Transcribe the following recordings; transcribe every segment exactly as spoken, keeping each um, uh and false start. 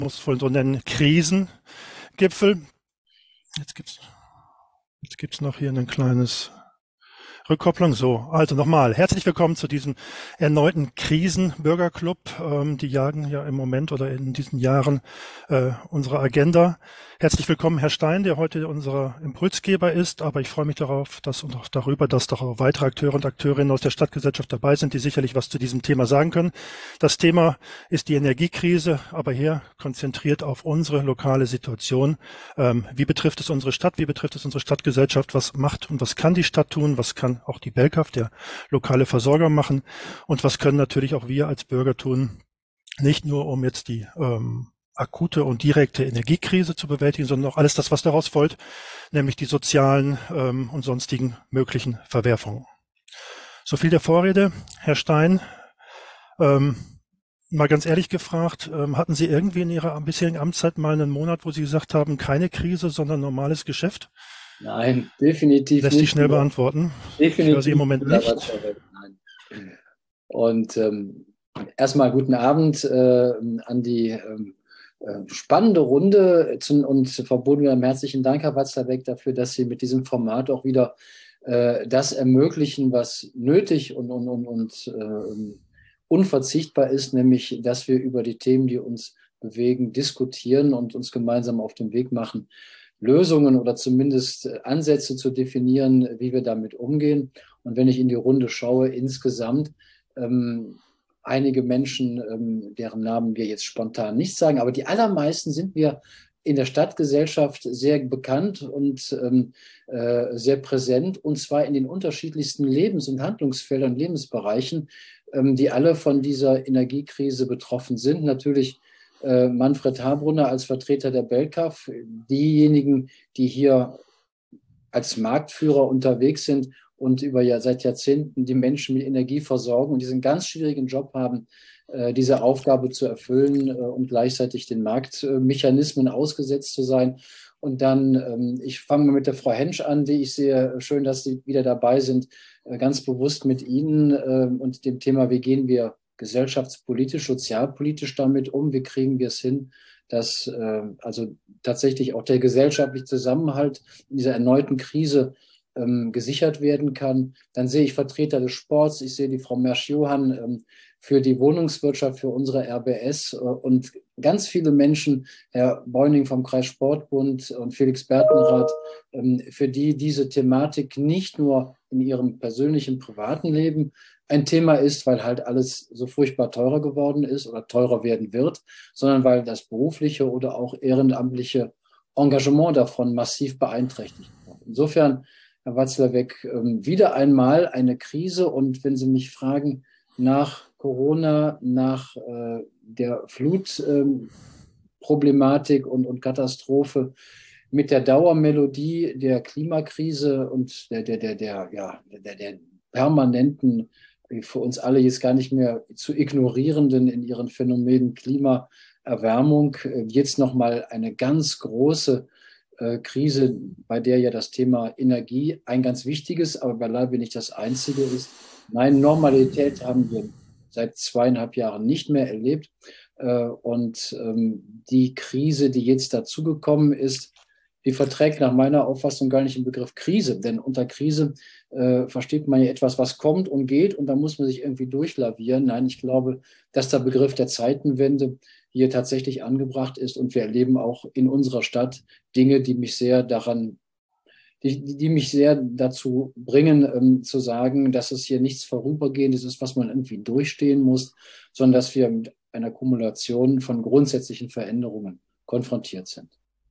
muss es wohl so nennen, Krisengipfel. Jetzt gibt's, jetzt gibt's noch hier ein kleines Rückkopplung. So, also nochmal, herzlich willkommen zu diesem erneuten Krisenbürgerclub. Ähm, die jagen ja im Moment oder in diesen Jahren äh, unsere Agenda. Herzlich willkommen, Herr Stein, der heute unser Impulsgeber ist. Aber ich freue mich darauf, dass und auch darüber, dass doch auch weitere Akteure und Akteurinnen aus der Stadtgesellschaft dabei sind, die sicherlich was zu diesem Thema sagen können. Das Thema ist die Energiekrise, aber hier konzentriert auf unsere lokale Situation. Ähm, wie betrifft es unsere Stadt? Wie betrifft es unsere Stadtgesellschaft? Was macht und was kann die Stadt tun? Was kann auch die Belkaf, der lokale Versorger, machen? Und was können natürlich auch wir als Bürger tun? Nicht nur, um jetzt die ähm, akute und direkte Energiekrise zu bewältigen, sondern auch alles das, was daraus folgt, nämlich die sozialen ähm, und sonstigen möglichen Verwerfungen. So viel der Vorrede. Herr Stein, ähm, mal ganz ehrlich gefragt, ähm, hatten Sie irgendwie in Ihrer bisherigen Amtszeit mal einen Monat, wo Sie gesagt haben, keine Krise, sondern normales Geschäft? Nein, definitiv Lässt nicht. sich schnell beantworten. Definitiv Ich höre Sie im Moment nicht. Nein. Und ähm, erstmal guten Abend äh, an die ähm, äh, spannende Runde zu, und verbunden mit einem herzlichen Dank, Herr Watzlawick, dafür, dass Sie mit diesem Format auch wieder äh, das ermöglichen, was nötig und, und, und, und äh, unverzichtbar ist, nämlich, dass wir über die Themen, die uns bewegen, diskutieren und uns gemeinsam auf den Weg machen, Lösungen oder zumindest Ansätze zu definieren, wie wir damit umgehen. Und wenn ich in die Runde schaue, insgesamt ähm, einige Menschen, ähm, deren Namen wir jetzt spontan nicht sagen, aber die allermeisten sind wir in der Stadtgesellschaft sehr bekannt und ähm, äh, sehr präsent, und zwar in den unterschiedlichsten Lebens- und Handlungsfeldern, Lebensbereichen, ähm, die alle von dieser Energiekrise betroffen sind. Natürlich äh, Manfred Habrunner als Vertreter der Belkaf, diejenigen, die hier als Marktführer unterwegs sind und über ja seit Jahrzehnten die Menschen mit Energie versorgen und diesen ganz schwierigen Job haben, äh, diese Aufgabe zu erfüllen äh, und gleichzeitig den Marktmechanismen ausgesetzt zu sein. Und dann, ähm, ich fange mal mit der Frau Hensch an, die ich sehe, schön, dass Sie wieder dabei sind, äh, ganz bewusst mit Ihnen äh, und dem Thema, wie gehen wir gesellschaftspolitisch, sozialpolitisch damit um, wie kriegen wir es hin, dass äh, also tatsächlich auch der gesellschaftliche Zusammenhalt in dieser erneuten Krise ähm, gesichert werden kann. Dann sehe ich Vertreter des Sports, ich sehe die Frau Mersch-Johann ähm, für die Wohnungswirtschaft, für unsere R B S äh, und ganz viele Menschen, Herr Beuning vom Kreissportbund und Felix Bertenrath, ähm, für die diese Thematik nicht nur in ihrem persönlichen, privaten Leben ein Thema ist, weil halt alles so furchtbar teurer geworden ist oder teurer werden wird, sondern weil das berufliche oder auch ehrenamtliche Engagement davon massiv beeinträchtigt wird. Insofern, Herr Watzlawick, wieder einmal eine Krise. Und wenn Sie mich fragen, nach Corona, nach äh, der Flutproblematik äh, und, und Katastrophe, mit der Dauermelodie der Klimakrise und der, der, der, der, ja, der, der permanenten, für uns alle jetzt gar nicht mehr zu ignorierenden in ihren Phänomenen Klimaerwärmung, jetzt nochmal eine ganz große äh, Krise, bei der ja das Thema Energie ein ganz wichtiges, aber beileibe nicht das einzige ist. Nein, Normalität haben wir seit zweieinhalb Jahren nicht mehr erlebt. Äh, und ähm, die Krise, die jetzt dazugekommen ist, die verträgt nach meiner Auffassung gar nicht den Begriff Krise, denn unter Krise äh, versteht man ja etwas, was kommt und geht, und da muss man sich irgendwie durchlavieren. Nein, ich glaube, dass der Begriff der Zeitenwende hier tatsächlich angebracht ist, und wir erleben auch in unserer Stadt Dinge, die mich sehr daran, die, die mich sehr dazu bringen, ähm, zu sagen, dass es hier nichts Vorübergehendes ist, was man irgendwie durchstehen muss, sondern dass wir mit einer Kumulation von grundsätzlichen Veränderungen konfrontiert sind.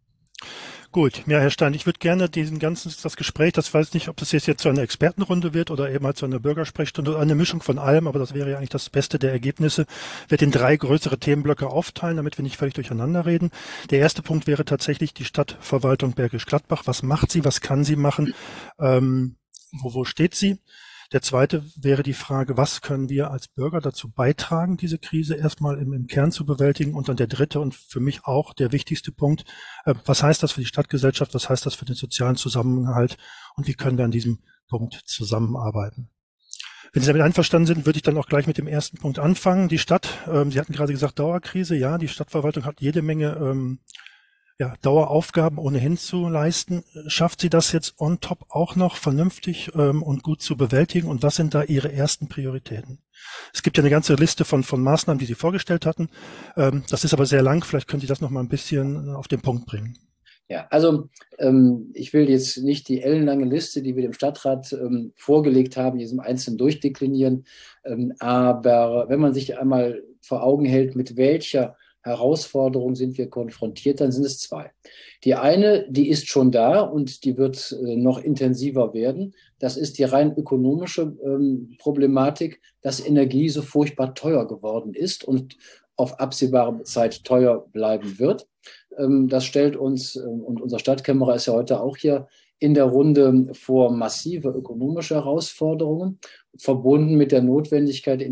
Gut, ja, Herr Stein, ich würde gerne diesen ganzen, das Gespräch, das weiß nicht, ob das jetzt, jetzt zu einer Expertenrunde wird oder eben halt zu einer Bürgersprechstunde oder eine Mischung von allem, aber das wäre ja eigentlich das Beste der Ergebnisse, wird in drei größere Themenblöcke aufteilen, damit wir nicht völlig durcheinander reden. Der erste Punkt wäre tatsächlich die Stadtverwaltung Bergisch Gladbach. Was macht sie? Was kann sie machen? Ähm, wo, wo steht sie? Der zweite wäre die Frage, was können wir als Bürger dazu beitragen, diese Krise erstmal im, im Kern zu bewältigen? Und dann der dritte und für mich auch der wichtigste Punkt, äh, was heißt das für die Stadtgesellschaft? Was heißt das für den sozialen Zusammenhalt? Und wie können wir an diesem Punkt zusammenarbeiten? Wenn Sie damit einverstanden sind, würde ich dann auch gleich mit dem ersten Punkt anfangen. Die Stadt, ähm, Sie hatten gerade gesagt Dauerkrise. Ja, die Stadtverwaltung hat jede Menge ähm, ja, Daueraufgaben ohnehin zu leisten. Schafft sie das jetzt on top auch noch vernünftig ähm, und gut zu bewältigen? Und was sind da Ihre ersten Prioritäten? Es gibt ja eine ganze Liste von, von Maßnahmen, die Sie vorgestellt hatten. Ähm, das ist aber sehr lang. Vielleicht können Sie das noch mal ein bisschen auf den Punkt bringen. Ja, also ähm, ich will jetzt nicht die ellenlange Liste, die wir dem Stadtrat ähm, vorgelegt haben, in diesem Einzelnen durchdeklinieren. Ähm, aber wenn man sich einmal vor Augen hält, mit welcher Herausforderung sind wir konfrontiert, dann sind es zwei. Die eine, die ist schon da und die wird äh, noch intensiver werden. Das ist die rein ökonomische ähm, Problematik, dass Energie so furchtbar teuer geworden ist und auf absehbare Zeit teuer bleiben wird. Das stellt uns, und unser Stadtkämmerer ist ja heute auch hier in der Runde, vor massive ökonomische Herausforderungen, verbunden mit der Notwendigkeit,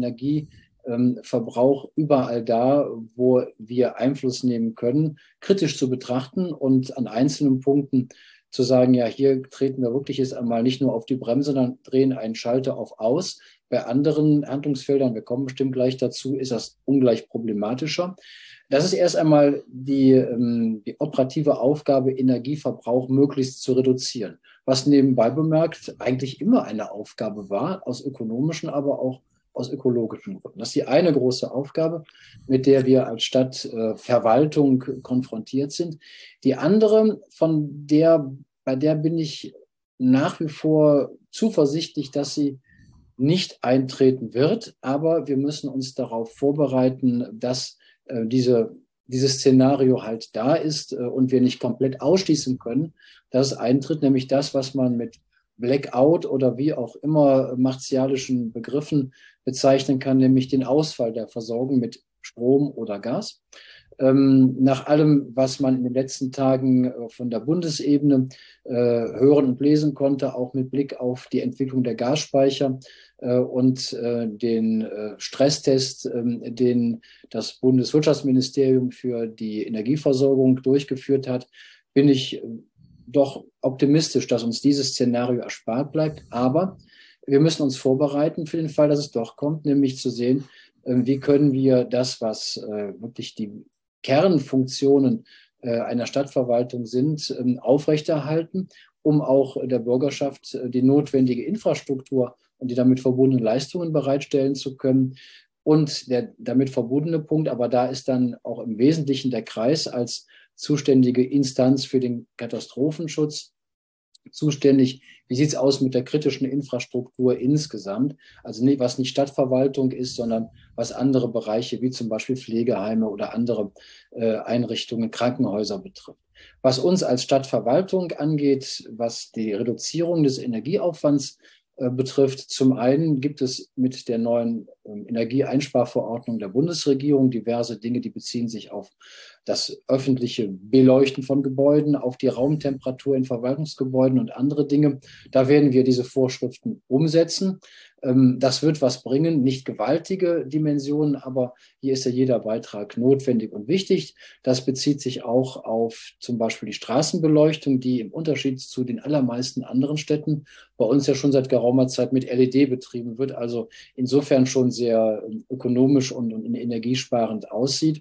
Energieverbrauch überall da, wo wir Einfluss nehmen können, kritisch zu betrachten und an einzelnen Punkten zu sagen, ja, hier treten wir wirklich jetzt einmal nicht nur auf die Bremse, sondern drehen einen Schalter auf aus. Bei anderen Handlungsfeldern, wir kommen bestimmt gleich dazu, ist das ungleich problematischer. Das ist erst einmal die, ähm, die operative Aufgabe, Energieverbrauch möglichst zu reduzieren. Was nebenbei bemerkt eigentlich immer eine Aufgabe war, aus ökonomischen, aber auch aus ökologischen Gründen. Das ist die eine große Aufgabe, mit der wir als Stadtverwaltung äh, konfrontiert sind. Die andere, von der, bei der bin ich nach wie vor zuversichtlich, dass sie nicht eintreten wird, aber wir müssen uns darauf vorbereiten, dass äh, diese, dieses Szenario halt da ist äh, und wir nicht komplett ausschließen können, dass es eintritt, nämlich das, was man mit Blackout oder wie auch immer martialischen Begriffen bezeichnen kann, nämlich den Ausfall der Versorgung mit Strom oder Gas. Ähm, nach allem, was man in den letzten Tagen äh, von der Bundesebene äh, hören und lesen konnte, auch mit Blick auf die Entwicklung der Gasspeicher äh, und äh, den äh, Stresstest, äh, den das Bundeswirtschaftsministerium für die Energieversorgung durchgeführt hat, bin ich doch optimistisch, dass uns dieses Szenario erspart bleibt. Aber wir müssen uns vorbereiten für den Fall, dass es doch kommt, nämlich zu sehen, äh, wie können wir das, was äh, wirklich die Kernfunktionen äh, einer Stadtverwaltung sind, ähm, aufrechterhalten, um auch der Bürgerschaft äh, die notwendige Infrastruktur und die damit verbundenen Leistungen bereitstellen zu können. Und der damit verbundene Punkt, aber da ist dann auch im Wesentlichen der Kreis als zuständige Instanz für den Katastrophenschutz zuständig. Wie sieht es aus mit der kritischen Infrastruktur insgesamt? Also nicht, was nicht Stadtverwaltung ist, sondern was andere Bereiche wie zum Beispiel Pflegeheime oder andere äh, Einrichtungen, Krankenhäuser betrifft. Was uns als Stadtverwaltung angeht, was die Reduzierung des Energieaufwands äh, betrifft, zum einen gibt es mit der neuen äh, Energieeinsparverordnung der Bundesregierung diverse Dinge, die beziehen sich auf das öffentliche Beleuchten von Gebäuden, auf die Raumtemperatur in Verwaltungsgebäuden und andere Dinge. Da werden wir diese Vorschriften umsetzen. Das wird was bringen, nicht gewaltige Dimensionen, aber hier ist ja jeder Beitrag notwendig und wichtig. Das bezieht sich auch auf zum Beispiel die Straßenbeleuchtung, die im Unterschied zu den allermeisten anderen Städten bei uns ja schon seit geraumer Zeit mit L E D betrieben wird, also insofern schon sehr ökonomisch und, und energiesparend aussieht.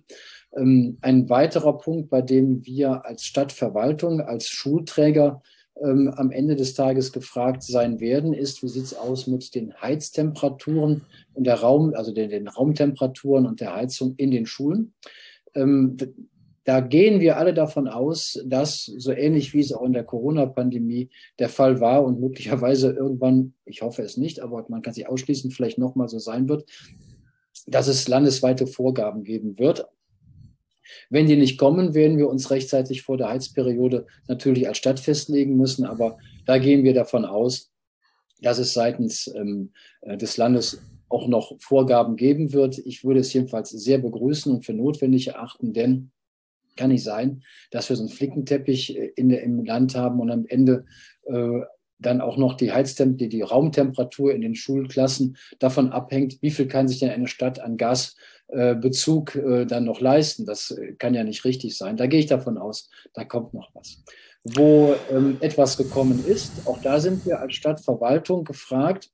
Ein weiterer Punkt, bei dem wir als Stadtverwaltung, als Schulträger ähm, am Ende des Tages gefragt sein werden, ist, wie sieht es aus mit den Heiztemperaturen und der Raum, also den, den Raumtemperaturen und der Heizung in den Schulen. Ähm, da gehen wir alle davon aus, dass so ähnlich wie es auch in der Corona-Pandemie der Fall war und möglicherweise irgendwann, ich hoffe es nicht, aber man kann sich ausschließen, vielleicht nochmal so sein wird, dass es landesweite Vorgaben geben wird. Wenn die nicht kommen, werden wir uns rechtzeitig vor der Heizperiode natürlich als Stadt festlegen müssen. Aber da gehen wir davon aus, dass es seitens ähm, des Landes auch noch Vorgaben geben wird. Ich würde es jedenfalls sehr begrüßen und für notwendig erachten, denn kann nicht sein, dass wir so einen Flickenteppich in der, im Land haben und am Ende äh, dann auch noch die Heiztemp die, die Raumtemperatur in den Schulklassen davon abhängt, wie viel kann sich denn eine Stadt an Gasbezug äh, äh, dann noch leisten. Das äh, kann ja nicht richtig sein. Da gehe ich davon aus, da kommt noch was. Wo ähm, etwas gekommen ist, auch da sind wir als Stadtverwaltung gefragt,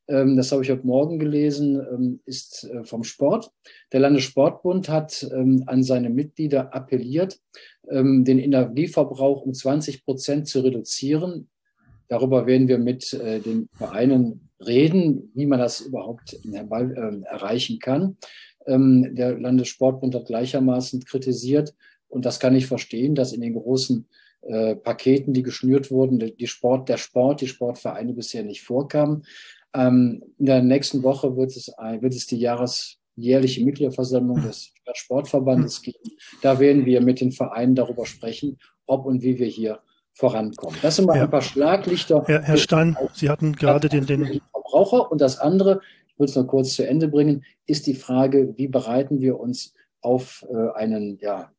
ähm, das habe ich heute Morgen gelesen, ähm, ist äh, vom Sport. Der Landessportbund hat ähm, an seine Mitglieder appelliert, ähm, den Energieverbrauch um zwanzig Prozent zu reduzieren. Darüber werden wir mit äh, den Vereinen reden, wie man das überhaupt herbei, äh, erreichen kann. Ähm, der Landessportbund hat gleichermaßen kritisiert, und das kann ich verstehen, dass in den großen äh, Paketen, die geschnürt wurden, die Sport, der Sport, die Sportvereine bisher nicht vorkamen. Ähm, in der nächsten Woche wird es, wird es die jahresjährliche Mitgliederversammlung des Sportverbandes geben. Da werden wir mit den Vereinen darüber sprechen, ob und wie wir hier vorankommen. Das sind mal Ja. ein paar Schlaglichter. Herr, Herr Stein, Sie hatten gerade den, den Verbraucher. Und das andere, ich will es noch kurz zu Ende bringen, ist die Frage, wie bereiten wir uns auf äh, einen ja,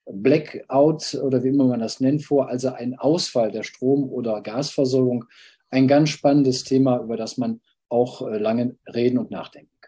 Blackout oder wie immer man das nennt vor, also einen Ausfall der Strom- oder Gasversorgung. Ein ganz spannendes Thema, über das man auch äh, lange reden und nachdenken kann.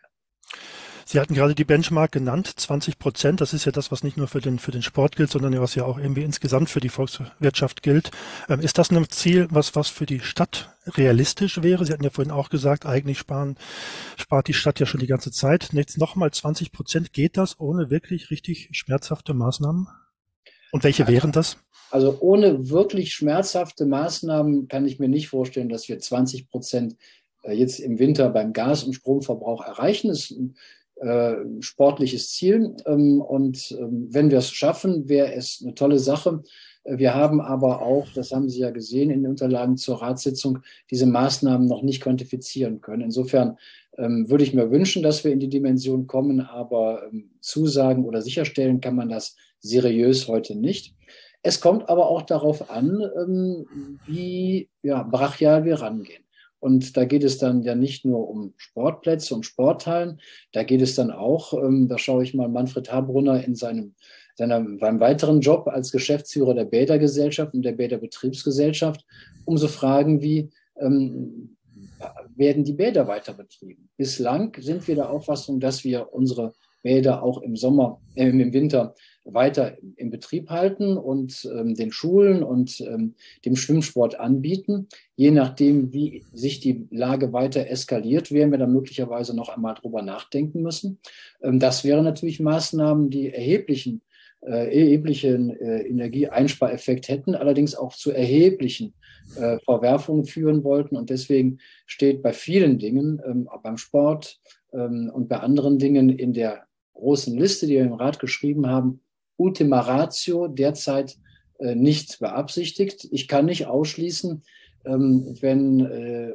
Sie hatten gerade die Benchmark genannt, zwanzig Prozent. Das ist ja das, was nicht nur für den, für den Sport gilt, sondern was ja auch irgendwie insgesamt für die Volkswirtschaft gilt. Ähm, ist das ein Ziel, was, was für die Stadt realistisch wäre? Sie hatten ja vorhin auch gesagt, eigentlich sparen, spart die Stadt ja schon die ganze Zeit. Jetzt nochmal zwanzig Prozent. Geht das ohne wirklich richtig schmerzhafte Maßnahmen? Und welche wären das? Also ohne wirklich schmerzhafte Maßnahmen kann ich mir nicht vorstellen, dass wir zwanzig Prozent jetzt im Winter beim Gas- und Stromverbrauch erreichen. Das ist ein äh, sportliches Ziel. Ähm, und ähm, wenn wir es schaffen, wäre es eine tolle Sache. Wir haben aber auch, das haben Sie ja gesehen in den Unterlagen zur Ratssitzung, diese Maßnahmen noch nicht quantifizieren können. Insofern ähm, würde ich mir wünschen, dass wir in die Dimension kommen, aber ähm, zusagen oder sicherstellen kann man das seriös heute nicht. Es kommt aber auch darauf an, ähm, wie ja, brachial wir rangehen. Und da geht es dann ja nicht nur um Sportplätze, um Sporthallen, da geht es dann auch, ähm, da schaue ich mal Manfred Habrunner in seinem, seinem, seinem weiteren Job als Geschäftsführer der Bädergesellschaft und der Bäderbetriebsgesellschaft, um so Fragen wie, ähm, werden die Bäder weiter betrieben? Bislang sind wir der Auffassung, dass wir unsere Bäder auch im Sommer, äh, im Winter weiter im Betrieb halten und ähm, den Schulen und ähm, dem Schwimmsport anbieten. Je nachdem, wie sich die Lage weiter eskaliert, werden wir dann möglicherweise noch einmal drüber nachdenken müssen. Ähm, das wären natürlich Maßnahmen, die erheblichen, äh, erheblichen äh, Energieeinspareffekt hätten, allerdings auch zu erheblichen äh, Verwerfungen führen wollten. Und deswegen steht bei vielen Dingen, ähm, auch beim Sport ähm, und bei anderen Dingen in der großen Liste, die wir im Rat geschrieben haben, Ultima Ratio derzeit äh, nicht beabsichtigt. Ich kann nicht ausschließen, ähm, wenn äh,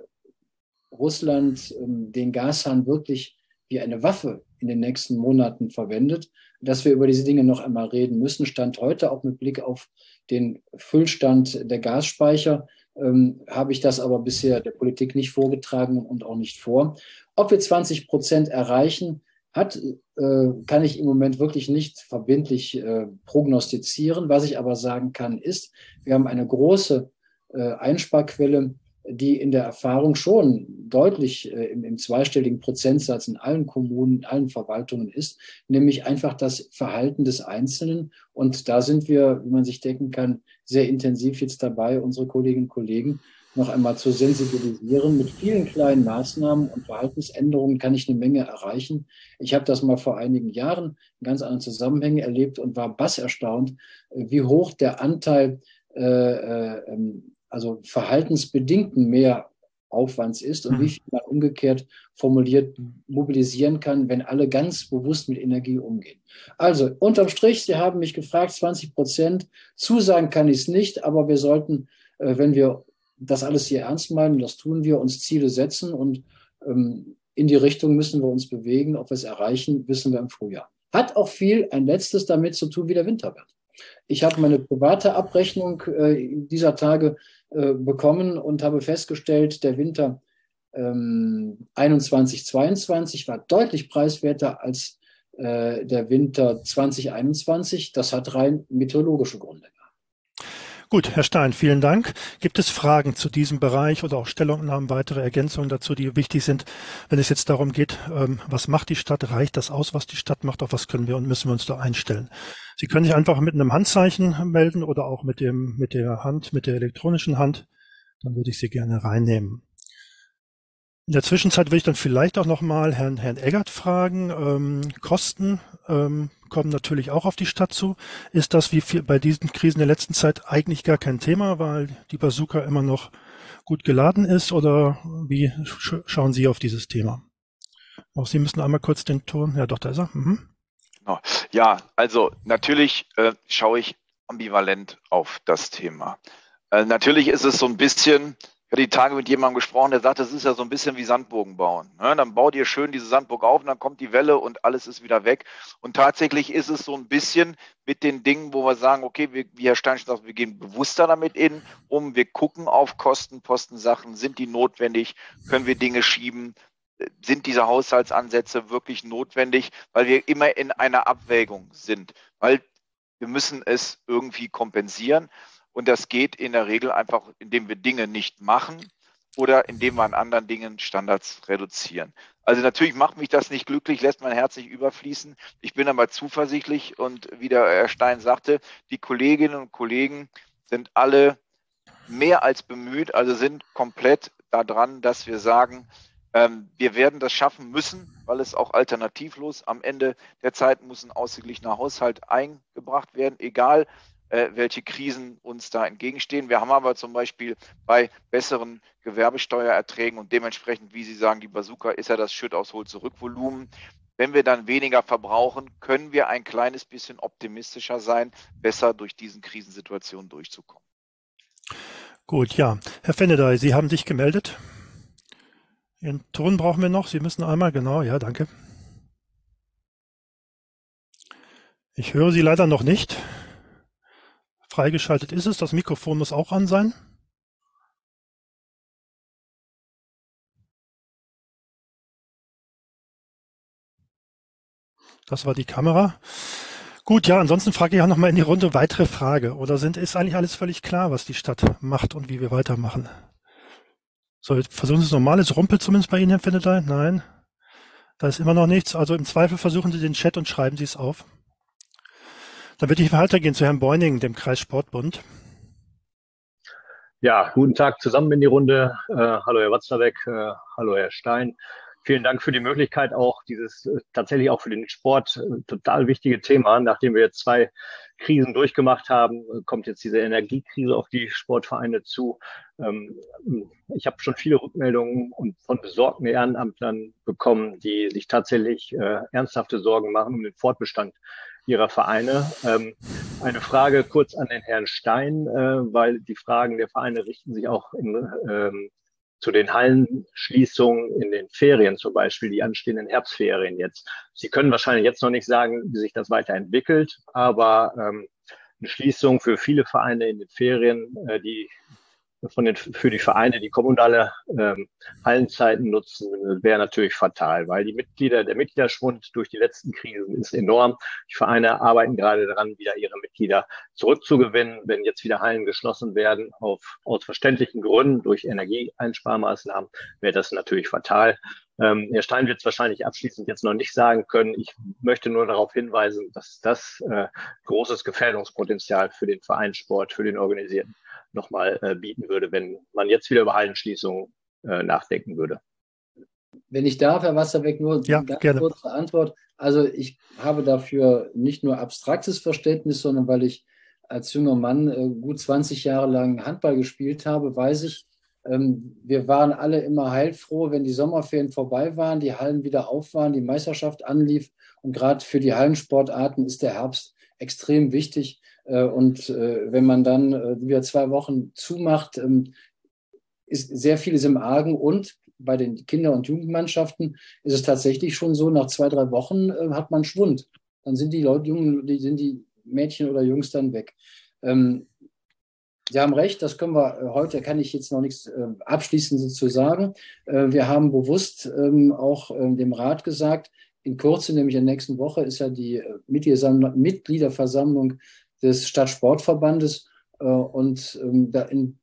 Russland ähm, den Gashahn wirklich wie eine Waffe in den nächsten Monaten verwendet, dass wir über diese Dinge noch einmal reden müssen. Stand heute auch mit Blick auf den Füllstand der Gasspeicher, ähm, habe ich das aber bisher der Politik nicht vorgetragen und auch nicht vor. Ob wir zwanzig Prozent erreichen, hat, äh, kann ich im Moment wirklich nicht verbindlich äh, prognostizieren. Was ich aber sagen kann, ist, wir haben eine große äh, Einsparquelle, die in der Erfahrung schon deutlich äh, im, im zweistelligen Prozentsatz in allen Kommunen, in allen Verwaltungen ist, nämlich einfach das Verhalten des Einzelnen. Und da sind wir, wie man sich denken kann, sehr intensiv jetzt dabei, unsere Kolleginnen und Kollegen noch einmal zu sensibilisieren. Mit vielen kleinen Maßnahmen und Verhaltensänderungen kann ich eine Menge erreichen. Ich habe das mal vor einigen Jahren in ganz anderen Zusammenhängen erlebt und war basserstaunt, wie hoch der Anteil äh, äh, also verhaltensbedingten Mehraufwands ist und wie viel man umgekehrt formuliert mobilisieren kann, wenn alle ganz bewusst mit Energie umgehen. Also unterm Strich, Sie haben mich gefragt, zwanzig Prozent, zusagen kann ich es nicht, aber wir sollten, äh, wenn wir das alles hier ernst meinen, das tun wir, uns Ziele setzen und ähm, in die Richtung müssen wir uns bewegen. Ob wir es erreichen, wissen wir im Frühjahr. Hat auch viel, ein letztes, damit zu tun, wie der Winter wird. Ich habe meine private Abrechnung äh, dieser Tage äh, bekommen und habe festgestellt, der Winter ähm, einundzwanzig zweiundzwanzig war deutlich preiswerter als äh, der Winter zwanzig einundzwanzig. Das hat rein meteorologische Gründe. Gut, Herr Stein, vielen Dank. Gibt es Fragen zu diesem Bereich oder auch Stellungnahmen, weitere Ergänzungen dazu, die wichtig sind, wenn es jetzt darum geht, ähm, was macht die Stadt, reicht das aus, was die Stadt macht, auf was können wir und müssen wir uns da einstellen? Sie können sich einfach mit einem Handzeichen melden oder auch mit dem, mit der Hand, mit der elektronischen Hand. Dann würde ich Sie gerne reinnehmen. In der Zwischenzeit will ich dann vielleicht auch nochmal Herrn, Herrn Eggert fragen. Ähm, Kosten ähm, kommen natürlich auch auf die Stadt zu. Ist das wie viel bei diesen Krisen der letzten Zeit eigentlich gar kein Thema, weil die Bazooka immer noch gut geladen ist? Oder wie sch schauen Sie auf dieses Thema? Auch Sie müssen einmal kurz den Ton. Ja, doch, da ist er. Mhm. Genau. Ja, also natürlich äh, schaue ich ambivalent auf das Thema. Äh, natürlich ist es so ein bisschen, ich hatte die Tage mit jemandem gesprochen, der sagt, das ist ja so ein bisschen wie Sandburgen bauen. Ne? Dann baut ihr schön diese Sandburg auf und dann kommt die Welle und alles ist wieder weg. Und tatsächlich ist es so ein bisschen mit den Dingen, wo wir sagen, okay, wir, wie Herr Steinsch sagt, wir gehen bewusster damit in, um, wir gucken auf Kosten, Postensachen, sind die notwendig, können wir Dinge schieben, sind diese Haushaltsansätze wirklich notwendig, weil wir immer in einer Abwägung sind, weil wir müssen es irgendwie kompensieren und das geht in der Regel einfach, indem wir Dinge nicht machen oder indem wir an anderen Dingen Standards reduzieren. Also natürlich macht mich das nicht glücklich, lässt mein Herz nicht überfließen. Ich bin aber zuversichtlich und wie der Herr Stein sagte, die Kolleginnen und Kollegen sind alle mehr als bemüht, also sind komplett daran, dass wir sagen, ähm, wir werden das schaffen müssen, weil es auch alternativlos am Ende der Zeit muss ein ausgeglichener Haushalt eingebracht werden, egal äh, welche Krisen uns da entgegenstehen. Wir haben aber zum Beispiel bei besseren Gewerbesteuererträgen und dementsprechend, wie Sie sagen, die Bazooka ist ja das Schütt-aus-Hol-Zurück-Volumen. Wenn wir dann weniger verbrauchen, können wir ein kleines bisschen optimistischer sein, besser durch diesen Krisensituationen durchzukommen. Gut, ja. Herr Fennedey, Sie haben sich gemeldet. Ihren Ton brauchen wir noch. Sie müssen einmal, genau, ja, danke. Ich höre Sie leider noch nicht. Freigeschaltet ist es. Das Mikrofon muss auch an sein. Das war die Kamera. Gut, ja, ansonsten frage ich auch noch mal in die Runde weitere Frage. Oder sind, ist eigentlich alles völlig klar, was die Stadt macht und wie wir weitermachen? So, versuchen Sie es normal. Es rumpelt zumindest bei Ihnen, Herr Fennedey? Nein, da ist immer noch nichts. Also im Zweifel versuchen Sie den Chat und schreiben Sie es auf. Dann würde ich weitergehen zu Herrn Beuning, dem Kreissportbund. Ja, guten Tag zusammen in die Runde. Äh, hallo Herr Watzlawick, äh, hallo Herr Stein. Vielen Dank für die Möglichkeit, auch dieses äh, tatsächlich auch für den Sport äh, total wichtige Thema. Nachdem wir jetzt zwei Krisen durchgemacht haben, äh, kommt jetzt diese Energiekrise auf die Sportvereine zu. Ähm, ich habe schon viele Rückmeldungen und von besorgten Ehrenamtlern bekommen, die sich tatsächlich äh, ernsthafte Sorgen machen um den Fortbestand ihrer Vereine. Ähm, eine Frage kurz an den Herrn Stein, äh, weil die Fragen der Vereine richten sich auch in, ähm, zu den Hallenschließungen in den Ferien zum Beispiel, die anstehenden Herbstferien jetzt. Sie können wahrscheinlich jetzt noch nicht sagen, wie sich das weiterentwickelt, aber ähm, eine Schließung für viele Vereine in den Ferien, äh, die von den, für die Vereine, die kommunale ähm, Hallenzeiten nutzen, wäre natürlich fatal, weil die Mitglieder, der Mitgliederschwund durch die letzten Krisen ist enorm. Die Vereine arbeiten gerade daran, wieder ihre Mitglieder zurückzugewinnen. Wenn jetzt wieder Hallen geschlossen werden, auf, aus verständlichen Gründen durch Energieeinsparmaßnahmen, wäre das natürlich fatal. Ähm, Herr Stein wird es wahrscheinlich abschließend jetzt noch nicht sagen können. Ich möchte nur darauf hinweisen, dass das äh, großes Gefährdungspotenzial für den Vereinssport, für den Organisierten nochmal äh, bieten würde, wenn man jetzt wieder über Hallenschließungen äh, nachdenken würde. Wenn ich darf, Herr Wasserbeck, nur Ja, eine ganz gerne. kurze Antwort. Also ich habe dafür nicht nur abstraktes Verständnis, sondern weil ich als junger Mann äh, gut zwanzig Jahre lang Handball gespielt habe, weiß ich, ähm, wir waren alle immer heilfroh, wenn die Sommerferien vorbei waren, die Hallen wieder auf waren, die Meisterschaft anlief. Und gerade für die Hallensportarten ist der Herbst extrem wichtig. Äh, und äh, wenn man dann äh, wieder zwei Wochen zumacht, ähm, ist sehr vieles im Argen. Und bei den Kinder- und Jugendmannschaften ist es tatsächlich schon so, nach zwei, drei Wochen äh, hat man Schwund. Dann sind die Leute, Jungen, die, sind die Mädchen oder Jungs dann weg. Ähm, Sie haben recht, das können wir äh, heute, kann ich jetzt noch nichts äh, abschließend zu sagen. Äh, wir haben bewusst ähm, auch äh, dem Rat gesagt, in Kürze, nämlich in der nächsten Woche, ist ja die äh, Mitgliederversammlung des Stadtsportverbandes. Äh, und ähm, da, in,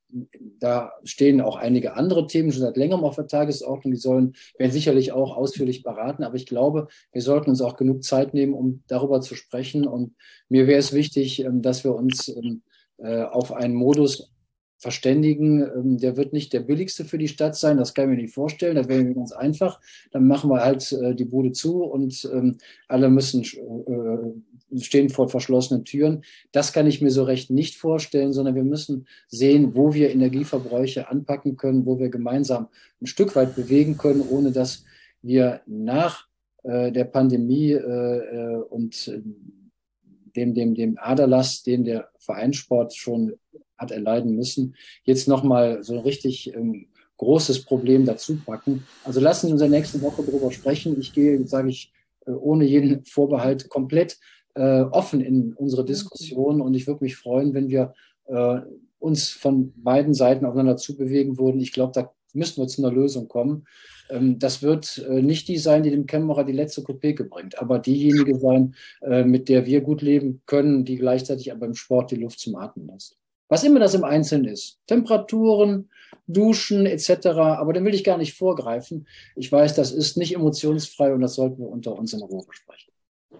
da stehen auch einige andere Themen schon seit längerem auf der Tagesordnung. Die sollen, werden sicherlich auch ausführlich beraten. Aber ich glaube, wir sollten uns auch genug Zeit nehmen, um darüber zu sprechen. Und mir wäre es wichtig, ähm, dass wir uns ähm, auf einen Modus verständigen. Ähm, der wird nicht der billigste für die Stadt sein, das kann ich mir nicht vorstellen. Das wäre mir ganz einfach. Dann machen wir halt äh, die Bude zu und ähm, alle müssen äh, stehen vor verschlossenen Türen. Das kann ich mir so recht nicht vorstellen, sondern wir müssen sehen, wo wir Energieverbräuche anpacken können, wo wir gemeinsam ein Stück weit bewegen können, ohne dass wir nach äh, der Pandemie äh, und äh, dem, dem, dem Aderlass, den der Vereinssport schon hat erleiden müssen, jetzt nochmal so ein richtig ähm, großes Problem dazu packen. Also lassen Sie uns in der nächsten Woche darüber sprechen. Ich gehe, sage ich, äh, ohne jeden Vorbehalt komplett äh, offen in unsere Diskussion und ich würde mich freuen, wenn wir äh, uns von beiden Seiten aufeinander zubewegen würden. Ich glaube, da müssten wir zu einer Lösung kommen. Ähm, das wird äh, nicht die sein, die dem Kämmerer die letzte Kopeke bringt, aber diejenige sein, äh, mit der wir gut leben können, die gleichzeitig aber im Sport die Luft zum Atmen lässt. Was immer das im Einzelnen ist. Temperaturen, Duschen et cetera. Aber den will ich gar nicht vorgreifen. Ich weiß, das ist nicht emotionsfrei und das sollten wir unter uns in Ruhe besprechen.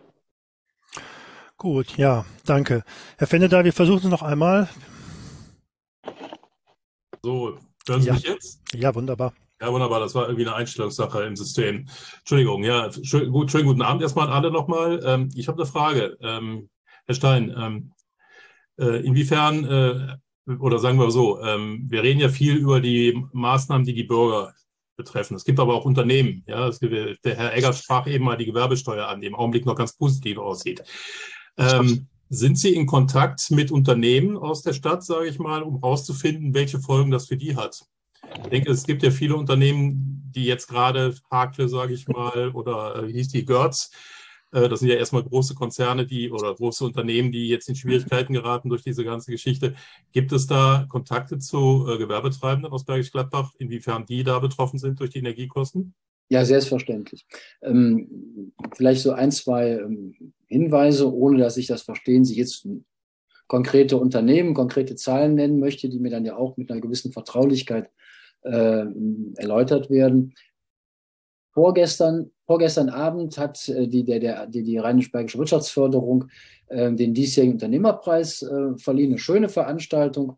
Gut, ja, danke. Herr Fenneda, wir versuchen es noch einmal. So, hören Sie Ja. mich jetzt? Ja, wunderbar. Ja, wunderbar. Das war irgendwie eine Einstellungssache im System. Entschuldigung, ja, schön, gut, schönen guten Abend erstmal an alle nochmal. Ähm, ich habe eine Frage. Ähm, Herr Stein, ähm, äh, inwiefern, äh, oder sagen wir so, ähm, wir reden ja viel über die Maßnahmen, die die Bürger betreffen. Es gibt aber auch Unternehmen. Ja, es gibt, der Herr Eggers sprach eben mal die Gewerbesteuer an, die im Augenblick noch ganz positiv aussieht. Ähm, sind Sie in Kontakt mit Unternehmen aus der Stadt, sage ich mal, um herauszufinden, welche Folgen das für die hat? Ich denke, es gibt ja viele Unternehmen, die jetzt gerade Hakle, sage ich mal, oder äh, hieß die Görz, äh, das sind ja erstmal große Konzerne, die oder große Unternehmen, die jetzt in Schwierigkeiten geraten durch diese ganze Geschichte. Gibt es da Kontakte zu äh, Gewerbetreibenden aus Bergisch Gladbach, inwiefern die da betroffen sind durch die Energiekosten? Ja, selbstverständlich. Ähm, vielleicht so ein, zwei ähm, Hinweise, ohne dass ich das verstehen, Sie jetzt konkrete Unternehmen, konkrete Zahlen nennen möchte, die mir dann ja auch mit einer gewissen Vertraulichkeit äh, erläutert werden. Vorgestern, vorgestern Abend hat äh, die, der, der, die, die Rheinisch-Bergische Wirtschaftsförderung äh, den diesjährigen Unternehmerpreis äh, verliehen. Eine schöne Veranstaltung.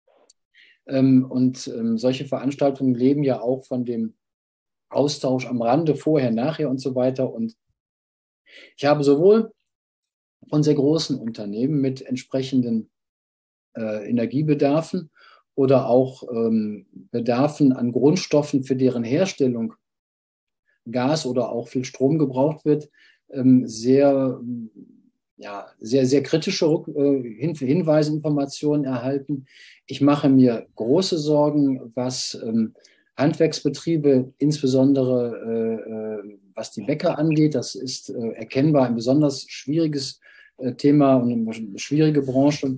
Ähm, und ähm, solche Veranstaltungen leben ja auch von dem Austausch am Rande, vorher, nachher und so weiter. Und ich habe sowohl von sehr großen Unternehmen mit entsprechenden äh, Energiebedarfen oder auch ähm, Bedarfen an Grundstoffen, für deren Herstellung Gas oder auch viel Strom gebraucht wird, ähm, sehr, ja, sehr, sehr kritische Rück, äh, Hin Hinweise, Informationen erhalten. Ich mache mir große Sorgen, was ähm, Handwerksbetriebe, insbesondere äh, äh, was die Bäcker angeht. Das ist äh, erkennbar ein besonders schwieriges äh, Thema und eine schwierige Branche.